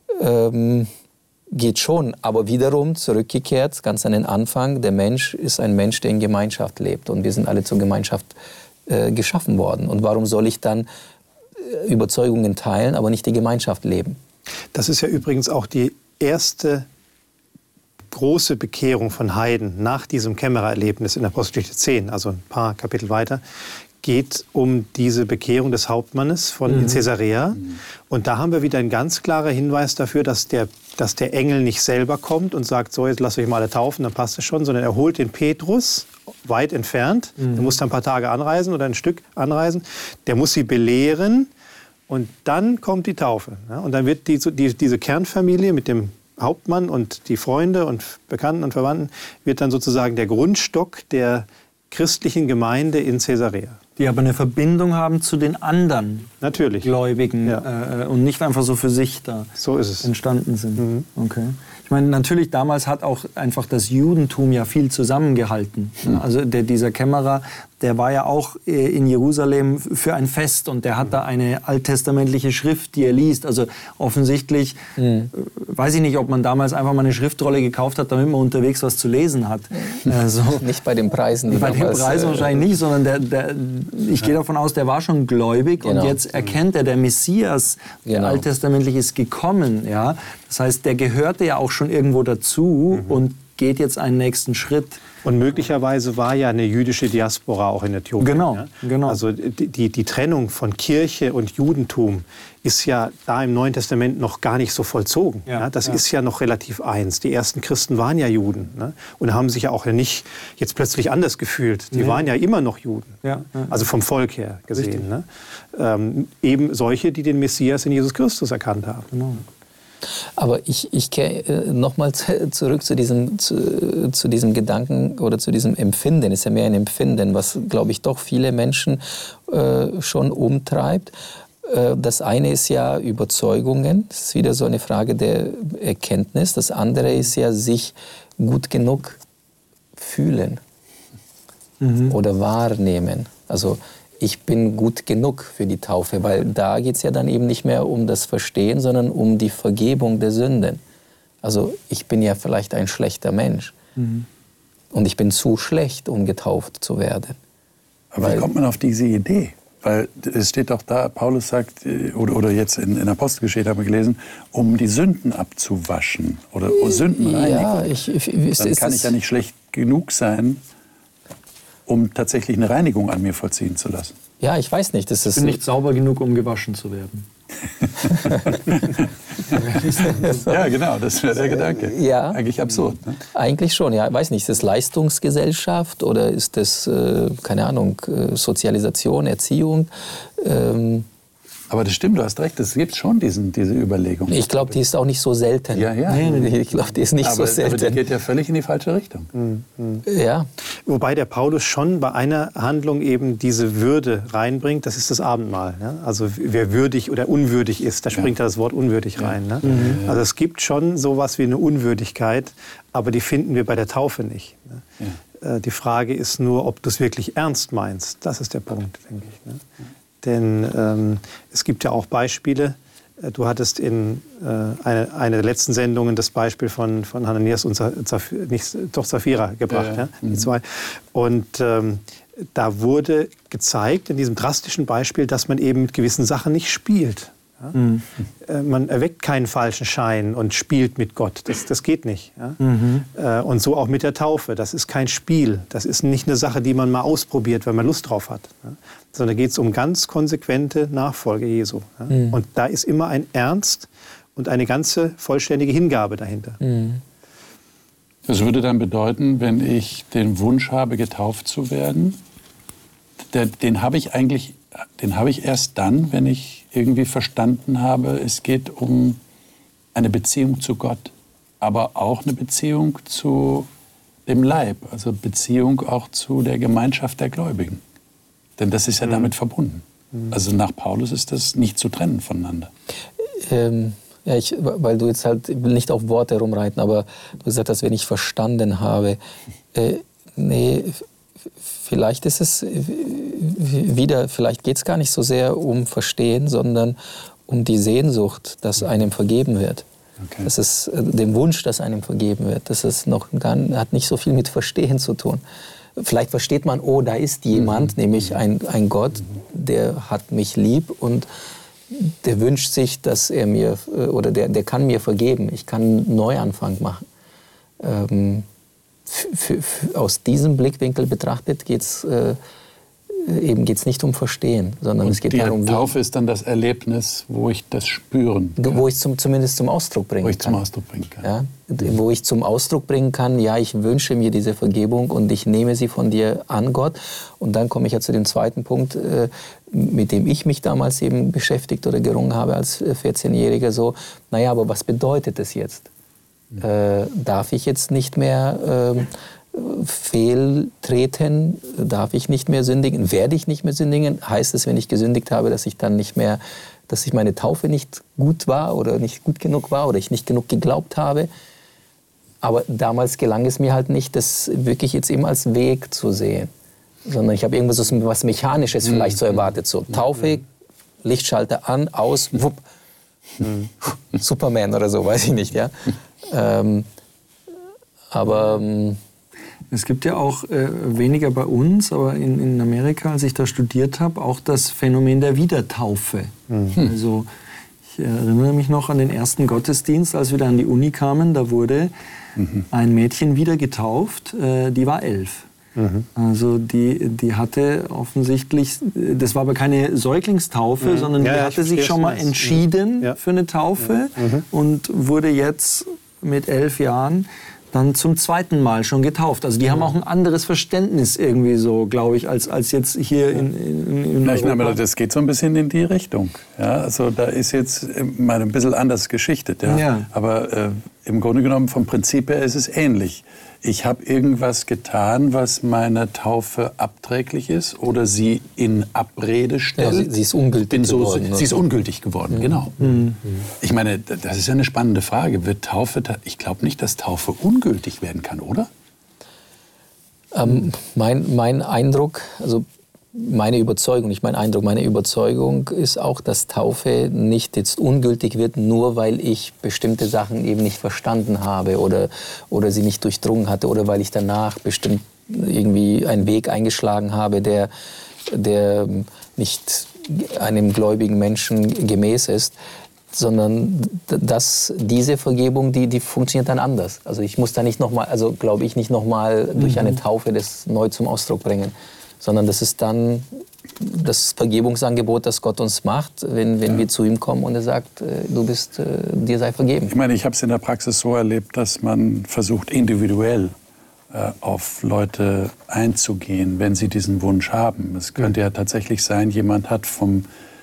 geht schon. Aber wiederum zurückgekehrt, ganz an den Anfang, der Mensch ist ein Mensch, der in Gemeinschaft lebt. Und wir sind alle zur Gemeinschaft geschaffen worden. Und warum soll ich dann Überzeugungen teilen, aber nicht die Gemeinschaft leben? Das ist ja übrigens auch die erste große Bekehrung von Heiden nach diesem Kämmerererlebnis in Apostelgeschichte 10, also ein paar Kapitel weiter, geht um diese Bekehrung des Hauptmannes in Caesarea. Und da haben wir wieder einen ganz klaren Hinweis dafür, dass der Engel nicht selber kommt und sagt, so, jetzt lasst euch mal alle taufen, dann passt es schon, sondern er holt den Petrus weit entfernt. Der muss dann ein paar Tage anreisen oder ein Stück anreisen. Der muss sie belehren und dann kommt die Taufe. Ja? Und dann wird diese Kernfamilie mit dem Hauptmann und die Freunde und Bekannten und Verwandten wird dann sozusagen der Grundstock der christlichen Gemeinde in Caesarea. Die aber eine Verbindung haben zu den anderen Gläubigen und nicht einfach so für sich da entstanden sind. Okay. Ich meine, natürlich damals hat auch einfach das Judentum ja viel zusammengehalten. Also dieser Kämmerer, der war ja auch in Jerusalem für ein Fest und der hat da eine alttestamentliche Schrift, die er liest. Also offensichtlich, weiß ich nicht, ob man damals einfach mal eine Schriftrolle gekauft hat, damit man unterwegs was zu lesen hat. Nicht bei den Preisen. Bei den Preisen wahrscheinlich nicht, sondern ich gehe davon aus, der war schon gläubig und jetzt erkennt er, der Messias, der alttestamentlich ist gekommen. Ja? Das heißt, der gehörte ja auch schon irgendwo dazu und geht jetzt einen nächsten Schritt. Und möglicherweise war ja eine jüdische Diaspora auch in Äthiopien. Genau. Also die Trennung von Kirche und Judentum ist ja da im Neuen Testament noch gar nicht so vollzogen. Das ist ja noch relativ eins. Die ersten Christen waren ja Juden, ne? Und haben sich ja auch nicht jetzt plötzlich anders gefühlt. Die waren ja immer noch Juden, also vom Volk her gesehen. Ne? Eben solche, die den Messias in Jesus Christus erkannt haben. Genau. Aber ich kehre nochmal zurück zu diesem Gedanken oder zu diesem Empfinden. Es ist ja mehr ein Empfinden, was, glaube ich, doch viele Menschen schon umtreibt. Das eine ist ja Überzeugungen. Das ist wieder so eine Frage der Erkenntnis. Das andere ist ja sich gut genug fühlen oder wahrnehmen. Also ich bin gut genug für die Taufe, weil da geht es ja dann eben nicht mehr um das Verstehen, sondern um die Vergebung der Sünden. Also ich bin ja vielleicht ein schlechter Mensch und ich bin zu schlecht, um getauft zu werden. Aber wie kommt man auf diese Idee? Weil es steht doch da, Paulus sagt, oder jetzt in Apostelgeschichte haben wir gelesen, um die Sünden abzuwaschen oder Sündenreinigung. Dann kann ich ja nicht schlecht genug sein, um tatsächlich eine Reinigung an mir vollziehen zu lassen. Ja, ich weiß nicht. Ich bin nicht sauber genug, um gewaschen zu werden. Ja, genau, das wäre der Gedanke. Ja. Eigentlich absurd. Ne? Eigentlich schon, ja. Ich weiß nicht, ist das Leistungsgesellschaft oder ist das, keine Ahnung, Sozialisation, Erziehung? Aber das stimmt, du hast recht, es gibt schon diese Überlegung. Ich glaube, die ist auch nicht so selten. Ja. Ich glaube, die ist nicht so selten. Aber die geht ja völlig in die falsche Richtung. Ja. Wobei der Paulus schon bei einer Handlung eben diese Würde reinbringt, das ist das Abendmahl. Ne? Also wer würdig oder unwürdig ist, da springt das Wort unwürdig rein. Ne? Also es gibt schon sowas wie eine Unwürdigkeit, aber die finden wir bei der Taufe nicht. Ne? Die Frage ist nur, ob du es wirklich ernst meinst. Das ist der Punkt, denke ich. Ne? Denn es gibt ja auch Beispiele. Du hattest in einer der letzten Sendungen das Beispiel von Hananias und Sapphira gebracht. Ja. Die zwei. Und da wurde gezeigt, in diesem drastischen Beispiel, dass man eben mit gewissen Sachen nicht spielt. Ja? Man erweckt keinen falschen Schein und spielt mit Gott. Das geht nicht. Ja? Und so auch mit der Taufe. Das ist kein Spiel. Das ist nicht eine Sache, die man mal ausprobiert, wenn man Lust drauf hat. Ja? Sondern da geht es um ganz konsequente Nachfolge Jesu. Ja? Und da ist immer ein Ernst und eine ganze vollständige Hingabe dahinter. Das würde dann bedeuten, wenn ich den Wunsch habe, getauft zu werden, den habe ich erst dann, wenn ich irgendwie verstanden habe, es geht um eine Beziehung zu Gott, aber auch eine Beziehung zu dem Leib, also Beziehung auch zu der Gemeinschaft der Gläubigen. Denn das ist ja damit verbunden. Also nach Paulus ist das nicht zu trennen voneinander. Ja, weil du jetzt halt, ich will nicht auf Worte rumreiten, aber du gesagt hast, wenn ich verstanden habe, nee, vielleicht ist es wieder, vielleicht geht es gar nicht so sehr um Verstehen, sondern um die Sehnsucht, dass einem vergeben wird. Okay. Das ist den Wunsch, dass einem vergeben wird. Das ist hat nicht so viel mit Verstehen zu tun. Vielleicht versteht man, oh, da ist jemand, nämlich ein Gott, der hat mich lieb und der wünscht sich, dass er mir, oder der kann mir vergeben. Ich kann einen Neuanfang machen. Aus diesem Blickwinkel betrachtet geht's nicht um Verstehen, sondern es geht darum, die Taufe ist dann das Erlebnis, wo ich das spüren kann. Wo ich zumindest zum Ausdruck bringen kann. Wo ich zum Ausdruck bringen kann. Ja? Wo ich zum Ausdruck bringen kann, ja, ich wünsche mir diese Vergebung und ich nehme sie von dir an, Gott. Und dann komme ich ja zu dem zweiten Punkt, mit dem ich mich damals eben beschäftigt oder gerungen habe als 14-Jähriger. So, naja, aber was bedeutet das jetzt? Darf ich jetzt nicht mehr fehltreten? Darf ich nicht mehr sündigen? Werde ich nicht mehr sündigen? Heißt es, wenn ich gesündigt habe, dass ich dann nicht mehr, dass ich meine Taufe nicht gut war oder nicht gut genug war oder ich nicht genug geglaubt habe? Aber damals gelang es mir halt nicht, das wirklich jetzt eben als Weg zu sehen. sondern ich habe irgendwas was Mechanisches vielleicht so erwartet. So Taufe, Lichtschalter an, aus, wupp. Superman oder so, weiß ich nicht. Ja? Aber es gibt ja auch weniger bei uns, aber in Amerika, als ich da studiert habe, auch das Phänomen der Wiedertaufe. Also ich erinnere mich noch an den ersten Gottesdienst, als wir da an die Uni kamen. Da wurde ein Mädchen wieder getauft, die war 11. Also die hatte offensichtlich, das war aber keine Säuglingstaufe, sondern die hatte sich schon mal entschieden für eine Taufe und wurde jetzt mit 11 Jahren dann zum zweiten Mal schon getauft. Also die haben auch ein anderes Verständnis irgendwie so, glaube ich, als jetzt hier in Europa. Aber das geht so ein bisschen in die Richtung. Ja, also da ist jetzt mal ein bisschen anders geschichtet. Ja. Aber im Grunde genommen vom Prinzip her ist es ähnlich. Ich habe irgendwas getan, was meiner Taufe abträglich ist oder sie in Abrede stellt. Ja, sie ist ungültig geworden. Sie ist ungültig geworden, genau. Ich meine, das ist ja eine spannende Frage. Wird Taufe, ich glaube nicht, dass Taufe ungültig werden kann, oder? Mein Eindruck, also meine Überzeugung ist auch, dass Taufe nicht jetzt ungültig wird, nur weil ich bestimmte Sachen eben nicht verstanden habe oder sie nicht durchdrungen hatte oder weil ich danach bestimmt irgendwie einen Weg eingeschlagen habe, der nicht einem gläubigen Menschen gemäß ist, sondern dass diese Vergebung, die funktioniert dann anders. Also ich muss da nicht nochmal, also glaube ich, nicht nochmal durch eine Taufe das neu zum Ausdruck bringen, sondern das ist dann das Vergebungsangebot, das Gott uns macht, wenn wir zu ihm kommen und er sagt, dir sei vergeben. Ich meine, ich habe es in der Praxis so erlebt, dass man versucht, individuell auf Leute einzugehen, wenn sie diesen Wunsch haben. Es könnte ja tatsächlich sein, jemand hat vom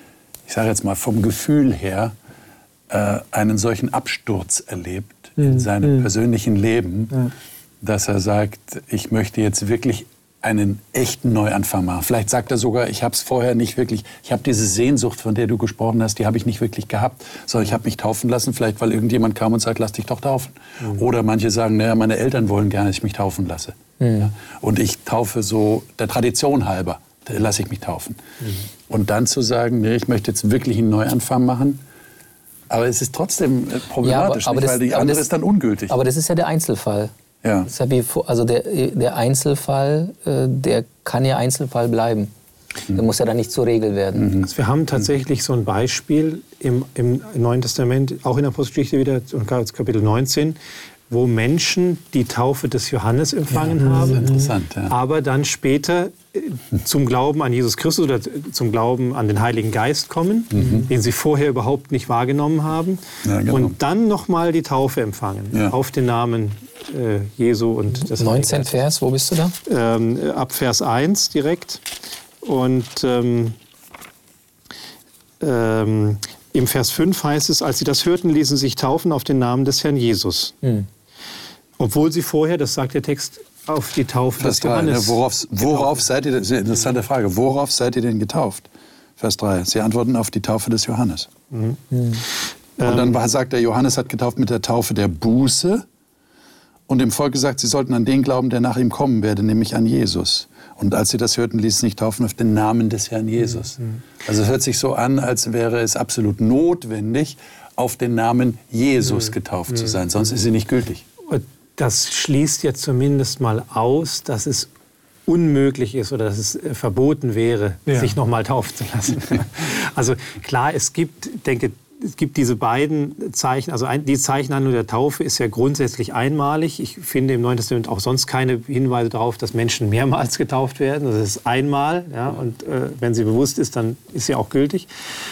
Gefühl her einen solchen Absturz erlebt in seinem persönlichen Leben, dass er sagt, ich möchte jetzt wirklich einen echten Neuanfang machen. Vielleicht sagt er sogar, ich habe es vorher nicht wirklich, ich habe diese Sehnsucht, von der du gesprochen hast, die habe ich nicht wirklich gehabt, sondern ich habe mich taufen lassen, vielleicht weil irgendjemand kam und sagt, lass dich doch taufen. Oder manche sagen, naja, meine Eltern wollen gerne, dass ich mich taufen lasse. Ja? Und ich taufe so der Tradition halber, lasse ich mich taufen. Und dann zu sagen, nee, ich möchte jetzt wirklich einen Neuanfang machen, aber es ist trotzdem problematisch, weil die andere ist dann ungültig. Aber das ist ja der Einzelfall. Ja. Also der Einzelfall, der kann ja Einzelfall bleiben. Der muss ja dann nicht zur Regel werden. Also wir haben tatsächlich so ein Beispiel im Neuen Testament, auch in der Apostelgeschichte wieder, Kapitel 19, wo Menschen die Taufe des Johannes empfangen haben, interessant, ja. aber dann später zum Glauben an Jesus Christus oder zum Glauben an den Heiligen Geist kommen, den sie vorher überhaupt nicht wahrgenommen haben, und dann nochmal die Taufe empfangen, auf den Namen Jesu und des 19 Vers, wo bist du da? Ab Vers 1 direkt. Und im Vers 5 heißt es, als sie das hörten, ließen sie sich taufen auf den Namen des Herrn Jesus. Obwohl sie vorher, das sagt der Text, auf die Taufe des Johannes... Worauf seid ihr, das ist eine interessante Frage, worauf seid ihr denn getauft? Vers 3, sie antworten auf die Taufe des Johannes. Und dann sagt er, Johannes hat getauft mit der Taufe der Buße und dem Volk gesagt, sie sollten an den glauben, der nach ihm kommen werde, nämlich an Jesus. Und als sie das hörten, ließen sie sich taufen auf den Namen des Herrn Jesus. Also es hört sich so an, als wäre es absolut notwendig, auf den Namen Jesus getauft zu sein, sonst ist sie nicht gültig. Das schließt ja zumindest mal aus, dass es unmöglich ist oder dass es verboten wäre, sich noch mal taufen zu lassen. Also klar, es gibt diese beiden Zeichen, also die Zeichenhandlung der Taufe ist ja grundsätzlich einmalig. Ich finde im Neuen Testament auch sonst keine Hinweise darauf, dass Menschen mehrmals getauft werden. Das ist einmal, ja, und wenn sie bewusst ist, dann ist sie auch gültig.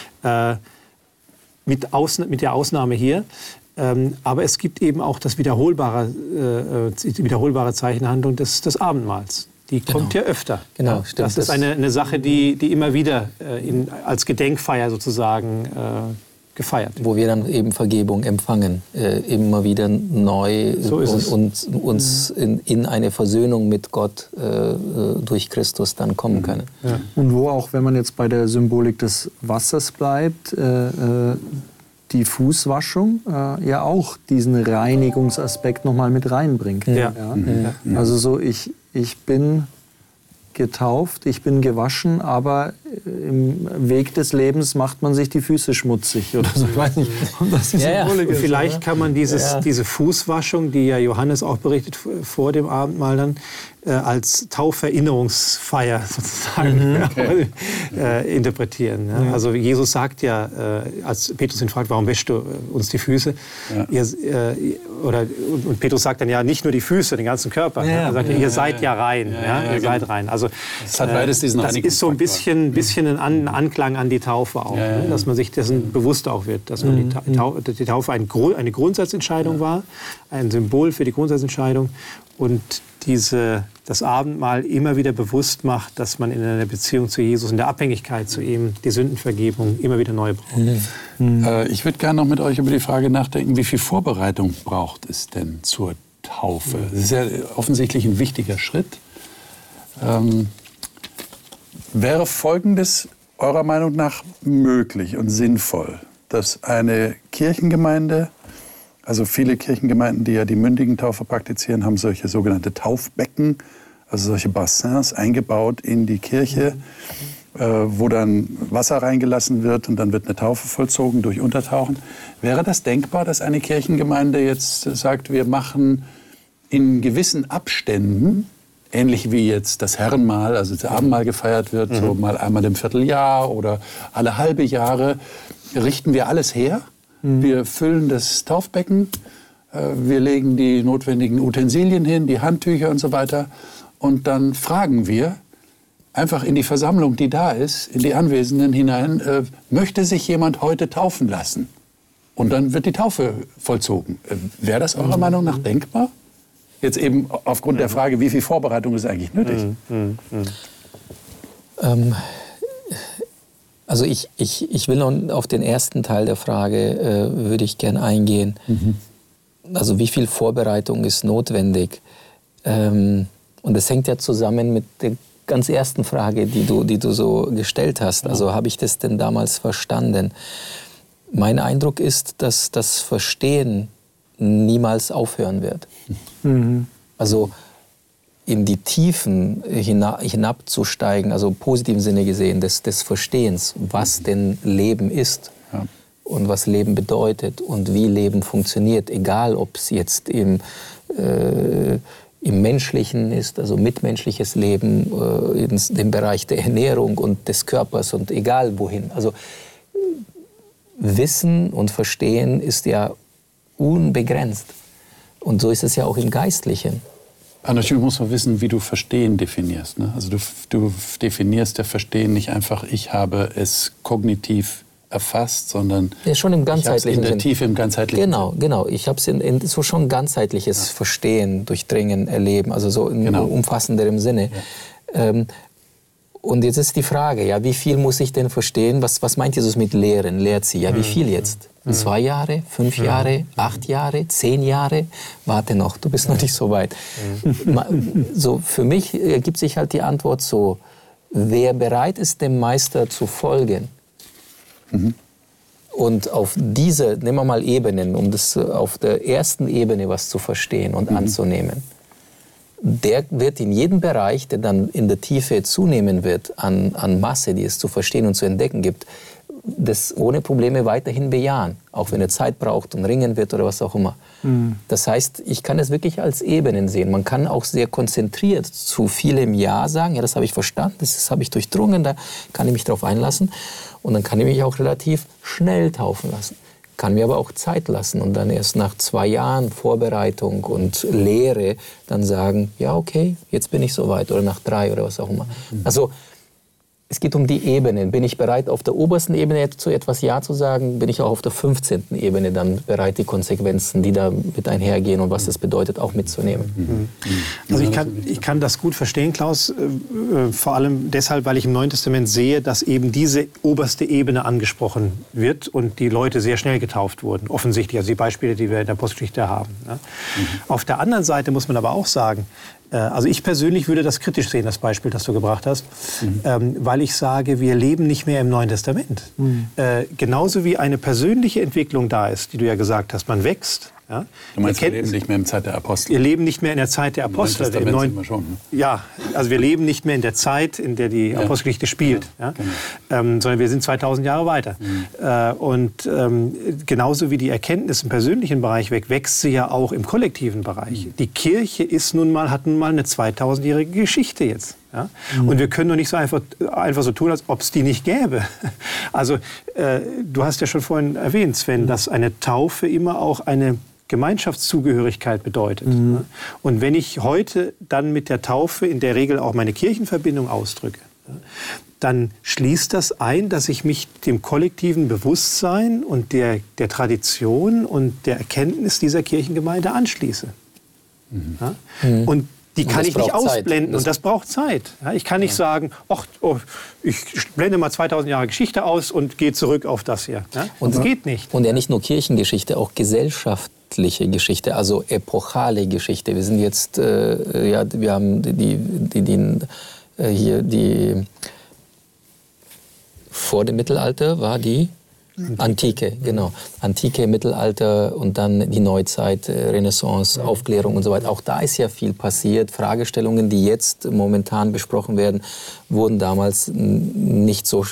Mit der Ausnahme hier. Aber es gibt eben auch die wiederholbare Zeichenhandlung des Abendmahls. Die kommt ja öfter. Genau, ja, stimmt. Das ist eine Sache, die immer wieder als Gedenkfeier sozusagen gefeiert. Wo wir dann eben Vergebung empfangen, immer wieder neu und uns in eine Versöhnung mit Gott durch Christus dann kommen können. Ja. Und wo auch, wenn man jetzt bei der Symbolik des Wassers bleibt, die Fußwaschung ja auch diesen Reinigungsaspekt noch mal mit reinbringt. Ja. Also so, ich bin getauft, ich bin gewaschen, aber im Weg des Lebens macht man sich die Füße schmutzig oder so. Ich weiß nicht, ob das die Symbolik ist. Vielleicht kann man diese Fußwaschung, die ja Johannes auch berichtet vor dem Abendmahl dann, als Tauferinnerungsfeier sozusagen interpretieren. Ja? Also Jesus sagt ja, als Petrus ihn fragt, warum wäschst du uns die Füße? Ja. Und Petrus sagt dann ja nicht nur die Füße, den ganzen Körper. Ja. Er sagt, ihr seid ja rein. Ihr seid rein. Also das hat beides diesen das ist so ein bisschen ein Anklang an die Taufe auch, dass man sich dessen bewusst auch wird, dass man die Taufe eine Grundsatzentscheidung war, ein Symbol für die Grundsatzentscheidung und das Abendmahl immer wieder bewusst macht, dass man in einer Beziehung zu Jesus, in der Abhängigkeit zu ihm, die Sündenvergebung immer wieder neu braucht. Ich würde gerne noch mit euch über die Frage nachdenken, wie viel Vorbereitung braucht es denn zur Taufe? Das ist ja offensichtlich ein wichtiger Schritt. Wäre Folgendes eurer Meinung nach möglich und sinnvoll, dass eine Kirchengemeinde, also viele Kirchengemeinden, die ja die mündigen Taufe praktizieren, haben solche sogenannte Taufbecken, also solche Bassins eingebaut in die Kirche, wo dann Wasser reingelassen wird und dann wird eine Taufe vollzogen durch Untertauchen. Wäre das denkbar, dass eine Kirchengemeinde jetzt sagt, wir machen in gewissen Abständen, ähnlich wie jetzt das Herrenmahl, also das Abendmahl gefeiert wird, so mal einmal im Vierteljahr oder alle halbe Jahre, richten wir alles her? Wir füllen das Taufbecken, wir legen die notwendigen Utensilien hin, die Handtücher und so weiter. Und dann fragen wir einfach in die Versammlung, die da ist, in die Anwesenden hinein, möchte sich jemand heute taufen lassen? Und dann wird die Taufe vollzogen. Wäre das eurer Meinung nach denkbar? Jetzt eben aufgrund der Frage, wie viel Vorbereitung ist eigentlich nötig? Also ich will noch auf den ersten Teil der Frage, würde ich gerne eingehen. Also wie viel Vorbereitung ist notwendig? Und das hängt ja zusammen mit der ganz ersten Frage, die du so gestellt hast. Also habe ich das denn damals verstanden? Mein Eindruck ist, dass das Verstehen niemals aufhören wird. Also in die Tiefen hinabzusteigen, also im positiven Sinne gesehen, des Verstehens, was denn Leben ist und was Leben bedeutet und wie Leben funktioniert, egal ob es jetzt im Menschlichen ist, also mitmenschliches Leben, in dem Bereich der Ernährung und des Körpers und egal wohin. Also Wissen und Verstehen ist ja unbegrenzt. Und so ist es ja auch im Geistlichen. Natürlich muss man wissen, wie du Verstehen definierst. Ne? Also du definierst ja Verstehen nicht einfach, ich habe es kognitiv erfasst, sondern ja, schon im ganzheitlichen in der Tiefe im ganzheitlichen Sinn. Genau. Ich habe es in so schon ganzheitliches Verstehen, Durchdringen, Erleben, also so in umfassenderem Sinne. Ja. Und jetzt ist die Frage, ja, wie viel muss ich denn verstehen? Was meint Jesus mit Lehren? Lehrt sie? Ja, wie viel jetzt? 2 Jahre, 5 Jahre, 8 Jahre, 10 Jahre? Warte noch, du bist noch nicht so weit. So, für mich ergibt sich halt die Antwort so, wer bereit ist, dem Meister zu folgen und auf diese, nehmen wir mal Ebenen, um das auf der ersten Ebene was zu verstehen und anzunehmen, der wird in jedem Bereich, der dann in der Tiefe zunehmen wird, an Masse, die es zu verstehen und zu entdecken gibt, das ohne Probleme weiterhin bejahen, auch wenn er Zeit braucht und ringen wird oder was auch immer. Das heißt, ich kann es wirklich als Ebenen sehen. Man kann auch sehr konzentriert zu vielem Ja sagen, ja, das habe ich verstanden, das habe ich durchdrungen, da kann ich mich darauf einlassen und dann kann ich mich auch relativ schnell taufen lassen. Kann mir aber auch Zeit lassen und dann erst nach 2 Jahren Vorbereitung und Lehre dann sagen, ja okay, jetzt bin ich soweit oder nach 3 oder was auch immer. Also es geht um die Ebenen. Bin ich bereit, auf der obersten Ebene zu etwas Ja zu sagen, bin ich auch auf der 15. Ebene dann bereit, die Konsequenzen, die da mit einhergehen und was das bedeutet, auch mitzunehmen. Also ich kann das gut verstehen, Klaus, vor allem deshalb, weil ich im Neuen Testament sehe, dass eben diese oberste Ebene angesprochen wird und die Leute sehr schnell getauft wurden, offensichtlich, also die Beispiele, die wir in der Apostelgeschichte haben. Ne? Auf der anderen Seite muss man aber auch sagen, also ich persönlich würde das kritisch sehen, das Beispiel, das du gebracht hast, weil ich sage, wir leben nicht mehr im Neuen Testament. Genauso wie eine persönliche Entwicklung da ist, die du ja gesagt hast, man wächst, Ja? Du meinst, wir leben nicht mehr in der Zeit der Apostel? Wir leben nicht mehr in der Zeit der Apostel. Im Neuen Testament sind wir schon, ne? Ja, also wir leben nicht mehr in der Zeit, in der die Apostelgeschichte spielt. Ja, genau. Sondern wir sind 2000 Jahre weiter. Und genauso wie die Erkenntnis im persönlichen Bereich wächst sie ja auch im kollektiven Bereich. Die Kirche hat nun mal eine 2000-jährige Geschichte jetzt. Ja? Und wir können doch nicht so einfach so tun, als ob es die nicht gäbe. Also du hast ja schon vorhin erwähnt, Sven, dass eine Taufe immer auch eine Gemeinschaftszugehörigkeit bedeutet. Und wenn ich heute dann mit der Taufe in der Regel auch meine Kirchenverbindung ausdrücke, dann schließt das ein, dass ich mich dem kollektiven Bewusstsein und der Tradition und der Erkenntnis dieser Kirchengemeinde anschließe. Ja? Und die kann ich nicht ausblenden und das braucht Zeit. Ja, ich kann nicht sagen, ich blende mal 2000 Jahre Geschichte aus und gehe zurück auf das hier. Ja? Und das geht nicht. Und ja nicht nur Kirchengeschichte, auch gesellschaftliche Geschichte, also epochale Geschichte. Wir sind jetzt, wir haben die vor dem Mittelalter war die Antike, genau. Antike, Mittelalter und dann die Neuzeit, Renaissance, Aufklärung und so weiter. Auch da ist ja viel passiert. Fragestellungen, die jetzt momentan besprochen werden, wurden damals nicht so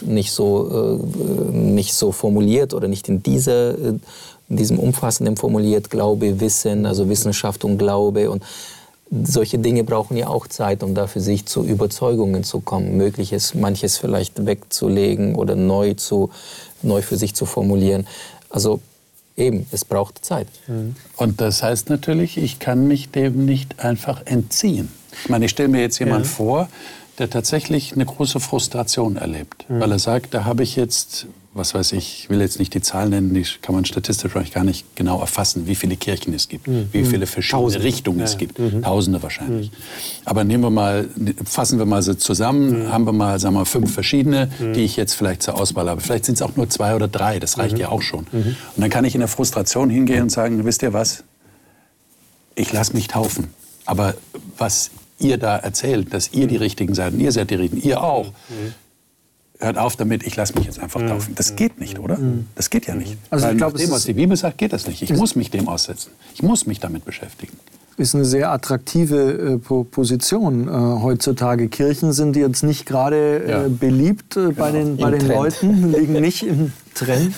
formuliert oder nicht in diesem Umfassenden formuliert. Glaube, Wissen, also Wissenschaft und Glaube und solche Dinge brauchen ja auch Zeit, um da für sich zu Überzeugungen zu kommen. Manches vielleicht wegzulegen oder neu für sich zu formulieren. Also eben, es braucht Zeit. Und das heißt natürlich, ich kann mich dem nicht einfach entziehen. Ich meine, ich stelle mir jetzt jemanden vor, der tatsächlich eine große Frustration erlebt. Weil er sagt, da habe ich jetzt, was weiß ich will jetzt nicht die Zahlen nennen, die kann man statistisch vielleicht gar nicht genau erfassen, wie viele Kirchen es gibt, wie viele verschiedene Richtungen es gibt. Tausende wahrscheinlich. Aber fassen wir mal so zusammen, haben wir mal, sagen wir mal, 5 verschiedene, die ich jetzt vielleicht zur Auswahl habe. Vielleicht sind es auch nur 2 oder 3, das reicht ja auch schon. Und dann kann ich in der Frustration hingehen und sagen, wisst ihr was, ich lasse mich taufen. Aber was ihr da erzählt, dass ihr die Richtigen seid, und ihr seid die Richtigen, ihr auch. Hört auf damit, ich lasse mich jetzt einfach taufen. Das geht nicht, oder? Das geht ja nicht. Also weil ich glaube, nach dem, was die Bibel sagt, geht das nicht. Ich muss mich dem aussetzen. Ich muss mich damit beschäftigen. Ist eine sehr attraktive Position heutzutage. Kirchen sind jetzt nicht gerade beliebt bei den Leuten, liegen nicht im Trend.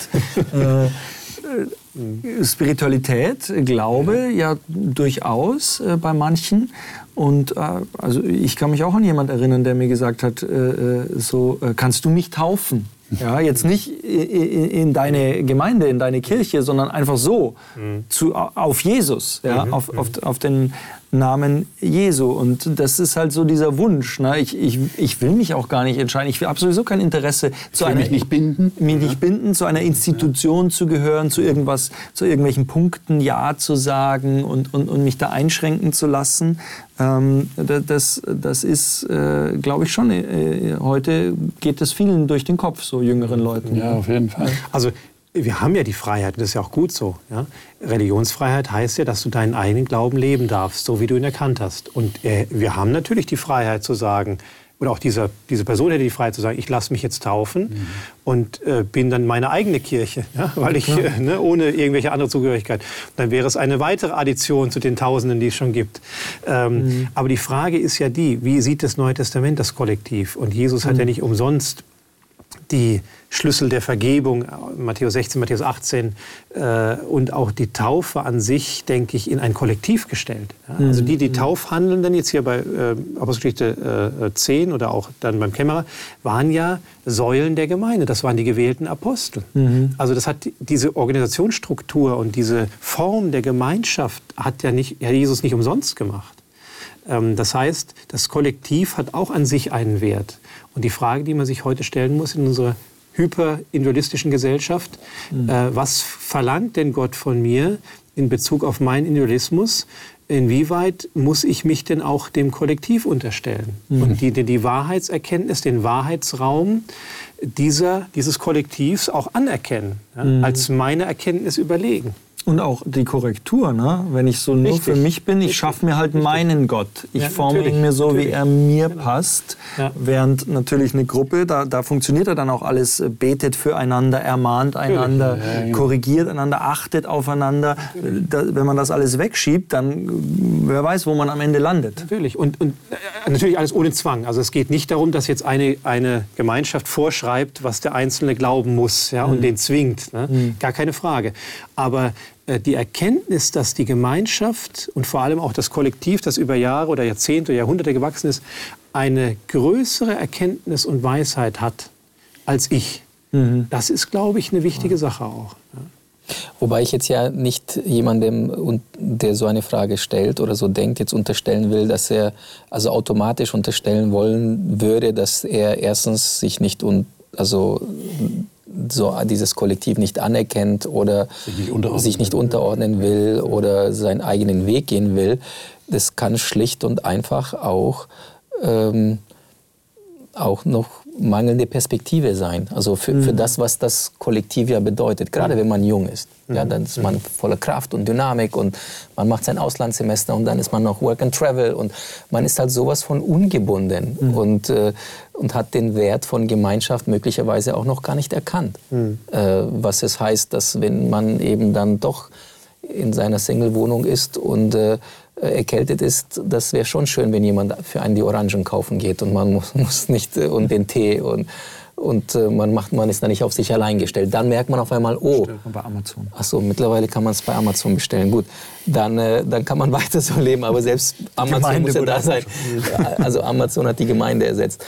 Spiritualität, Glaube, ja durchaus bei manchen. Und also ich kann mich auch an jemanden erinnern, der mir gesagt hat, kannst du mich taufen? Ja, jetzt nicht in deine Gemeinde, in deine Kirche, sondern einfach so auf Jesus, ja, auf den Namen Jesu. Und das ist halt so dieser Wunsch. Ne? Ich will mich auch gar nicht entscheiden. Ich habe sowieso kein Interesse, mich nicht binden, zu einer Institution zu gehören, zu irgendwelchen Punkten Ja zu sagen und mich da einschränken zu lassen. Das ist, glaube ich, schon, heute geht es vielen durch den Kopf, so jüngeren Leuten. Ja, auf jeden Fall. Also wir haben ja die Freiheit, das ist ja auch gut so. Ja? Religionsfreiheit heißt ja, dass du deinen eigenen Glauben leben darfst, so wie du ihn erkannt hast. Und wir haben natürlich die Freiheit zu sagen, oder auch diese Person hätte die Freiheit zu sagen, ich lasse mich jetzt taufen und bin dann meine eigene Kirche, ja? Weil ich ohne irgendwelche andere Zugehörigkeit. Dann wäre es eine weitere Addition zu den Tausenden, die es schon gibt. Aber die Frage ist ja wie sieht das Neue Testament das Kollektiv? Und Jesus hat ja nicht umsonst die Schlüssel der Vergebung, Matthäus 16, Matthäus 18 und auch die Taufe an sich, denke ich, in ein Kollektiv gestellt. Ja? Also die Taufhandelnden jetzt hier bei Apostelgeschichte 10 oder auch dann beim Kämmerer, waren ja Säulen der Gemeinde. Das waren die gewählten Apostel. Also das hat diese Organisationsstruktur und diese Form der Gemeinschaft hat ja Jesus nicht umsonst gemacht. Das heißt, das Kollektiv hat auch an sich einen Wert. Und die Frage, die man sich heute stellen muss in unserer hyperindividualistischen Gesellschaft, was verlangt denn Gott von mir in Bezug auf meinen Individualismus? Inwieweit muss ich mich denn auch dem Kollektiv unterstellen? Und die Wahrheitserkenntnis, den Wahrheitsraum dieses Kollektivs auch anerkennen, als meine Erkenntnis überlegen. Und auch die Korrektur, ne? Wenn ich so nur für mich bin, ich schaffe mir halt meinen Gott. Ich forme ihn mir so, wie er mir passt. Ja. Während natürlich eine Gruppe, da funktioniert ja dann auch alles, betet füreinander, ermahnt einander, korrigiert einander, achtet aufeinander. Wenn man das alles wegschiebt, dann wer weiß, wo man am Ende landet. Natürlich. Und natürlich alles ohne Zwang. Also es geht nicht darum, dass jetzt eine Gemeinschaft vorschreibt, was der Einzelne glauben muss, ja, und den zwingt. Ne? Gar keine Frage. Aber die Erkenntnis, dass die Gemeinschaft und vor allem auch das Kollektiv, das über Jahre oder Jahrzehnte oder Jahrhunderte gewachsen ist, eine größere Erkenntnis und Weisheit hat als ich, das ist, glaube ich, eine wichtige Sache auch. Ja. Wobei ich jetzt ja nicht jemandem, der so eine Frage stellt oder so denkt, jetzt unterstellen will, dass er also automatisch unterstellen wollen würde, dass er erstens sich nicht so dieses Kollektiv nicht anerkennt oder sich nicht unterordnen will oder seinen eigenen Weg gehen will. Das kann schlicht und einfach auch noch mangelnde Perspektive sein. Also für das, was das Kollektiv ja bedeutet. Gerade wenn man jung ist. Ja, dann ist man voller Kraft und Dynamik und man macht sein Auslandssemester und dann ist man noch Work and Travel und man ist halt sowas von ungebunden und hat den Wert von Gemeinschaft möglicherweise auch noch gar nicht erkannt. Was es heißt, dass wenn man eben dann doch in seiner Single-Wohnung ist und erkältet ist, das wäre schon schön, wenn jemand für einen die Orangen kaufen geht und man muss nicht und den Tee und man ist da nicht auf sich allein gestellt. Dann merkt man auf einmal, oh, bei Amazon. Ach so, mittlerweile kann man es bei Amazon bestellen. Gut, dann kann man weiter so leben, aber selbst Amazon muss ja da sein. Also Amazon hat die Gemeinde ersetzt.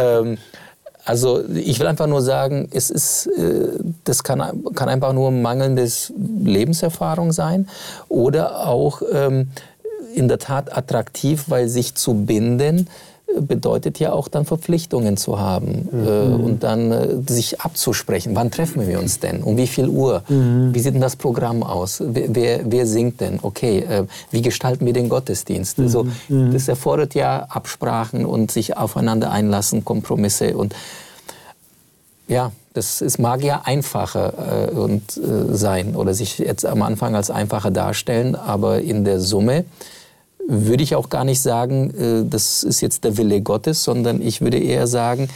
Also ich will einfach nur sagen, das kann einfach nur mangelndes Lebenserfahrung sein oder auch in der Tat attraktiv, weil sich zu binden bedeutet ja auch dann Verpflichtungen zu haben und dann sich abzusprechen. Wann treffen wir uns denn? Um wie viel Uhr? Wie sieht denn das Programm aus? Wer singt denn? Okay, wie gestalten wir den Gottesdienst? Also, das erfordert ja Absprachen und sich aufeinander einlassen, Kompromisse und ja, es mag ja einfacher sein oder sich jetzt am Anfang als einfacher darstellen, aber in der Summe würde ich auch gar nicht sagen, das ist jetzt der Wille Gottes, sondern ich würde eher sagen,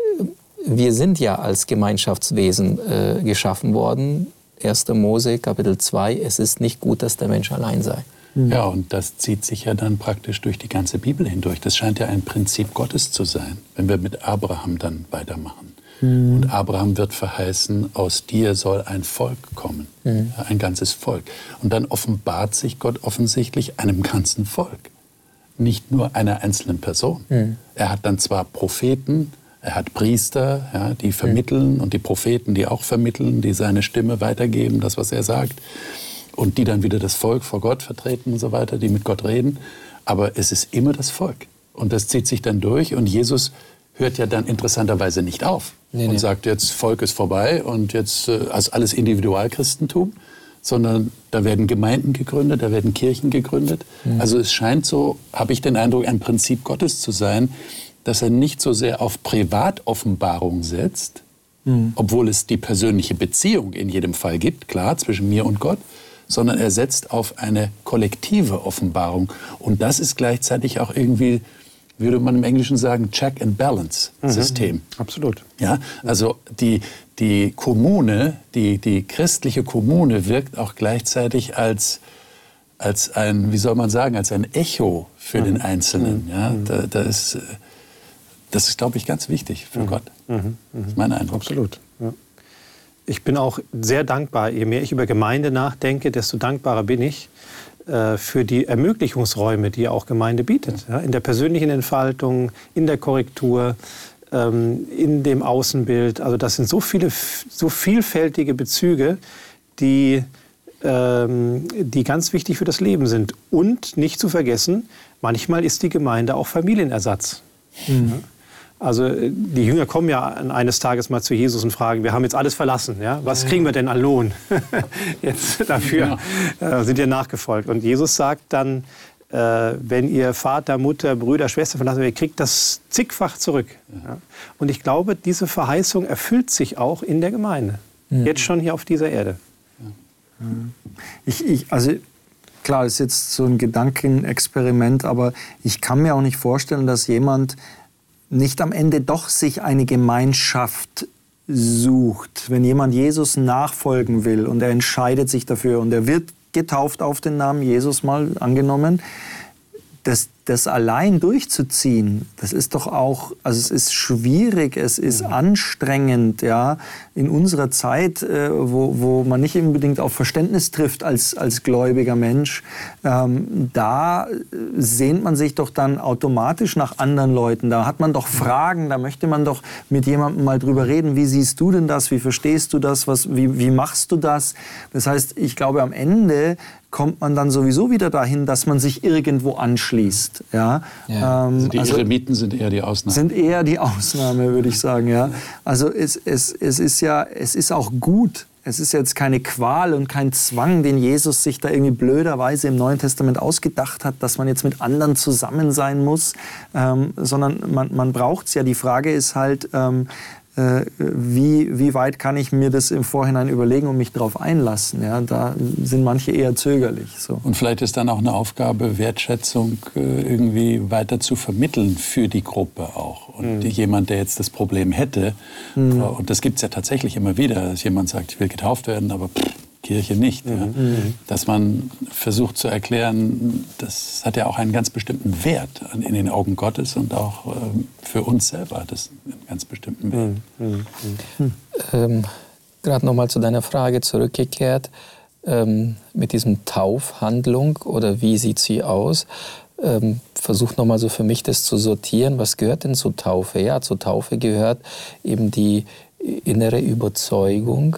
wir sind ja als Gemeinschaftswesen geschaffen worden. 1. Mose, Kapitel 2, es ist nicht gut, dass der Mensch allein sei. Ja, und das zieht sich ja dann praktisch durch die ganze Bibel hindurch. Das scheint ja ein Prinzip Gottes zu sein, wenn wir mit Abraham dann weitermachen. Und Abraham wird verheißen, aus dir soll ein Volk kommen, ein ganzes Volk. Und dann offenbart sich Gott offensichtlich einem ganzen Volk, nicht nur einer einzelnen Person. Er hat dann zwar Propheten, er hat Priester, ja, die vermitteln und die Propheten, die auch vermitteln, die seine Stimme weitergeben, das, was er sagt, und die dann wieder das Volk vor Gott vertreten und so weiter, die mit Gott reden. Aber es ist immer das Volk. Und das zieht sich dann durch und Jesus hört ja dann interessanterweise nicht auf und sagt, jetzt Volk ist vorbei und jetzt also alles Individualchristentum, sondern da werden Gemeinden gegründet, da werden Kirchen gegründet. Also es scheint so, habe ich den Eindruck, ein Prinzip Gottes zu sein, dass er nicht so sehr auf Privatoffenbarung setzt, obwohl es die persönliche Beziehung in jedem Fall gibt, klar, zwischen mir und Gott, sondern er setzt auf eine kollektive Offenbarung. Und das ist gleichzeitig auch irgendwie, würde man im Englischen sagen, Check-and-Balance-System. Absolut. Ja, also die Kommune, die christliche Kommune wirkt auch gleichzeitig als ein, wie soll man sagen, als ein Echo für den Einzelnen. Ja, das ist, glaube ich, ganz wichtig für Gott. Das ist mein Eindruck. Absolut. Ja. Ich bin auch sehr dankbar, je mehr ich über Gemeinde nachdenke, desto dankbarer bin ich für die Ermöglichungsräume, die auch Gemeinde bietet. Ja, in der persönlichen Entfaltung, in der Korrektur, in dem Außenbild. Also das sind so vielfältige Bezüge, die ganz wichtig für das Leben sind. Und nicht zu vergessen, manchmal ist die Gemeinde auch Familienersatz. Ja. Also die Jünger kommen ja eines Tages mal zu Jesus und fragen, wir haben jetzt alles verlassen, ja? Was kriegen wir denn an Lohn jetzt dafür? Sind wir nachgefolgt. Und Jesus sagt dann, wenn ihr Vater, Mutter, Brüder, Schwester verlassen, ihr kriegt das zigfach zurück. Ja? Und ich glaube, diese Verheißung erfüllt sich auch in der Gemeinde. Jetzt schon hier auf dieser Erde. Also klar, das ist jetzt so ein Gedankenexperiment, aber ich kann mir auch nicht vorstellen, dass jemand nicht am Ende doch sich eine Gemeinschaft sucht. Wenn jemand Jesus nachfolgen will und er entscheidet sich dafür und er wird getauft auf den Namen Jesus, mal angenommen, das allein durchzuziehen, das ist doch auch, also es ist schwierig, es ist anstrengend, ja, in unserer Zeit, wo man nicht unbedingt auf Verständnis trifft als gläubiger Mensch, da sehnt man sich doch dann automatisch nach anderen Leuten, da hat man doch Fragen, da möchte man doch mit jemandem mal drüber reden, wie siehst du denn das, wie verstehst du das, wie machst du das? Das heißt, ich glaube, am Ende kommt man dann sowieso wieder dahin, dass man sich irgendwo anschließt. Ja? Also die Eremiten sind eher die Ausnahme. Sind eher die Ausnahme, würde ich sagen. Ja? Also es ist auch gut. Es ist jetzt keine Qual und kein Zwang, den Jesus sich da irgendwie blöderweise im Neuen Testament ausgedacht hat, dass man jetzt mit anderen zusammen sein muss, sondern man braucht es ja. Die Frage ist halt, wie weit kann ich mir das im Vorhinein überlegen und mich darauf einlassen? Ja, da sind manche eher zögerlich. So. Und vielleicht ist dann auch eine Aufgabe, Wertschätzung irgendwie weiter zu vermitteln für die Gruppe auch. Und jemand, der jetzt das Problem hätte, und das gibt es ja tatsächlich immer wieder, dass jemand sagt, ich will getauft werden, aber Kirche nicht. Ja. Dass man versucht zu erklären, das hat ja auch einen ganz bestimmten Wert in den Augen Gottes und auch für uns selber hat es einen ganz bestimmten Wert. Gerade nochmal zu deiner Frage zurückgekehrt, mit diesem Taufhandlung oder wie sieht sie aus? Versucht nochmal so für mich das zu sortieren. Was gehört denn zur Taufe? Ja, zur Taufe gehört eben die innere Überzeugung,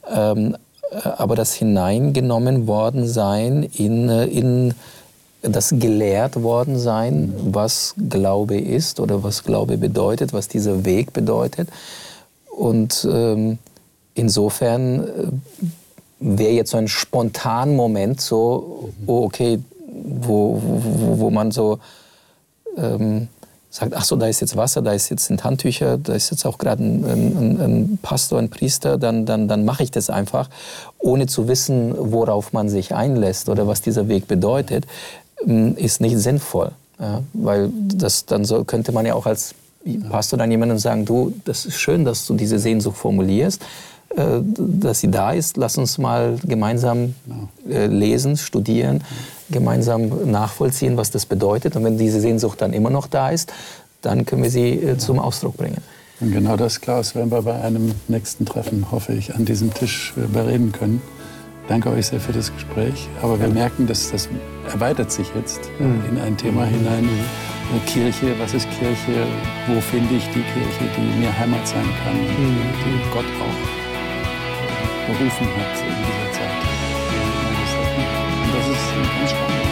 aber das hineingenommen worden sein in das gelehrt worden sein, was Glaube ist oder was Glaube bedeutet, was dieser Weg bedeutet. Und insofern wäre jetzt so ein spontan Moment so, okay, wo man so sagt, ach so, da ist jetzt Wasser, da sind Handtücher, da ist jetzt auch gerade ein Pastor, ein Priester, dann mache ich das einfach, ohne zu wissen, worauf man sich einlässt oder was dieser Weg bedeutet, ist nicht sinnvoll. Ja? Weil könnte man ja auch als Pastor dann jemandem sagen, du, das ist schön, dass du diese Sehnsucht formulierst, dass sie da ist, lass uns mal gemeinsam lesen, studieren, gemeinsam nachvollziehen, was das bedeutet. Und wenn diese Sehnsucht dann immer noch da ist, dann können wir sie zum Ausdruck bringen. Und genau das, Klaus, werden wir bei einem nächsten Treffen, hoffe ich, an diesem Tisch bereden können. Danke euch sehr für das Gespräch. Aber wir merken, dass das erweitert sich jetzt in ein Thema hinein. Kirche, was ist Kirche? Wo finde ich die Kirche, die mir Heimat sein kann, die Gott auch berufen hat in dieser Zeit? Und das ist ein ganz spannendes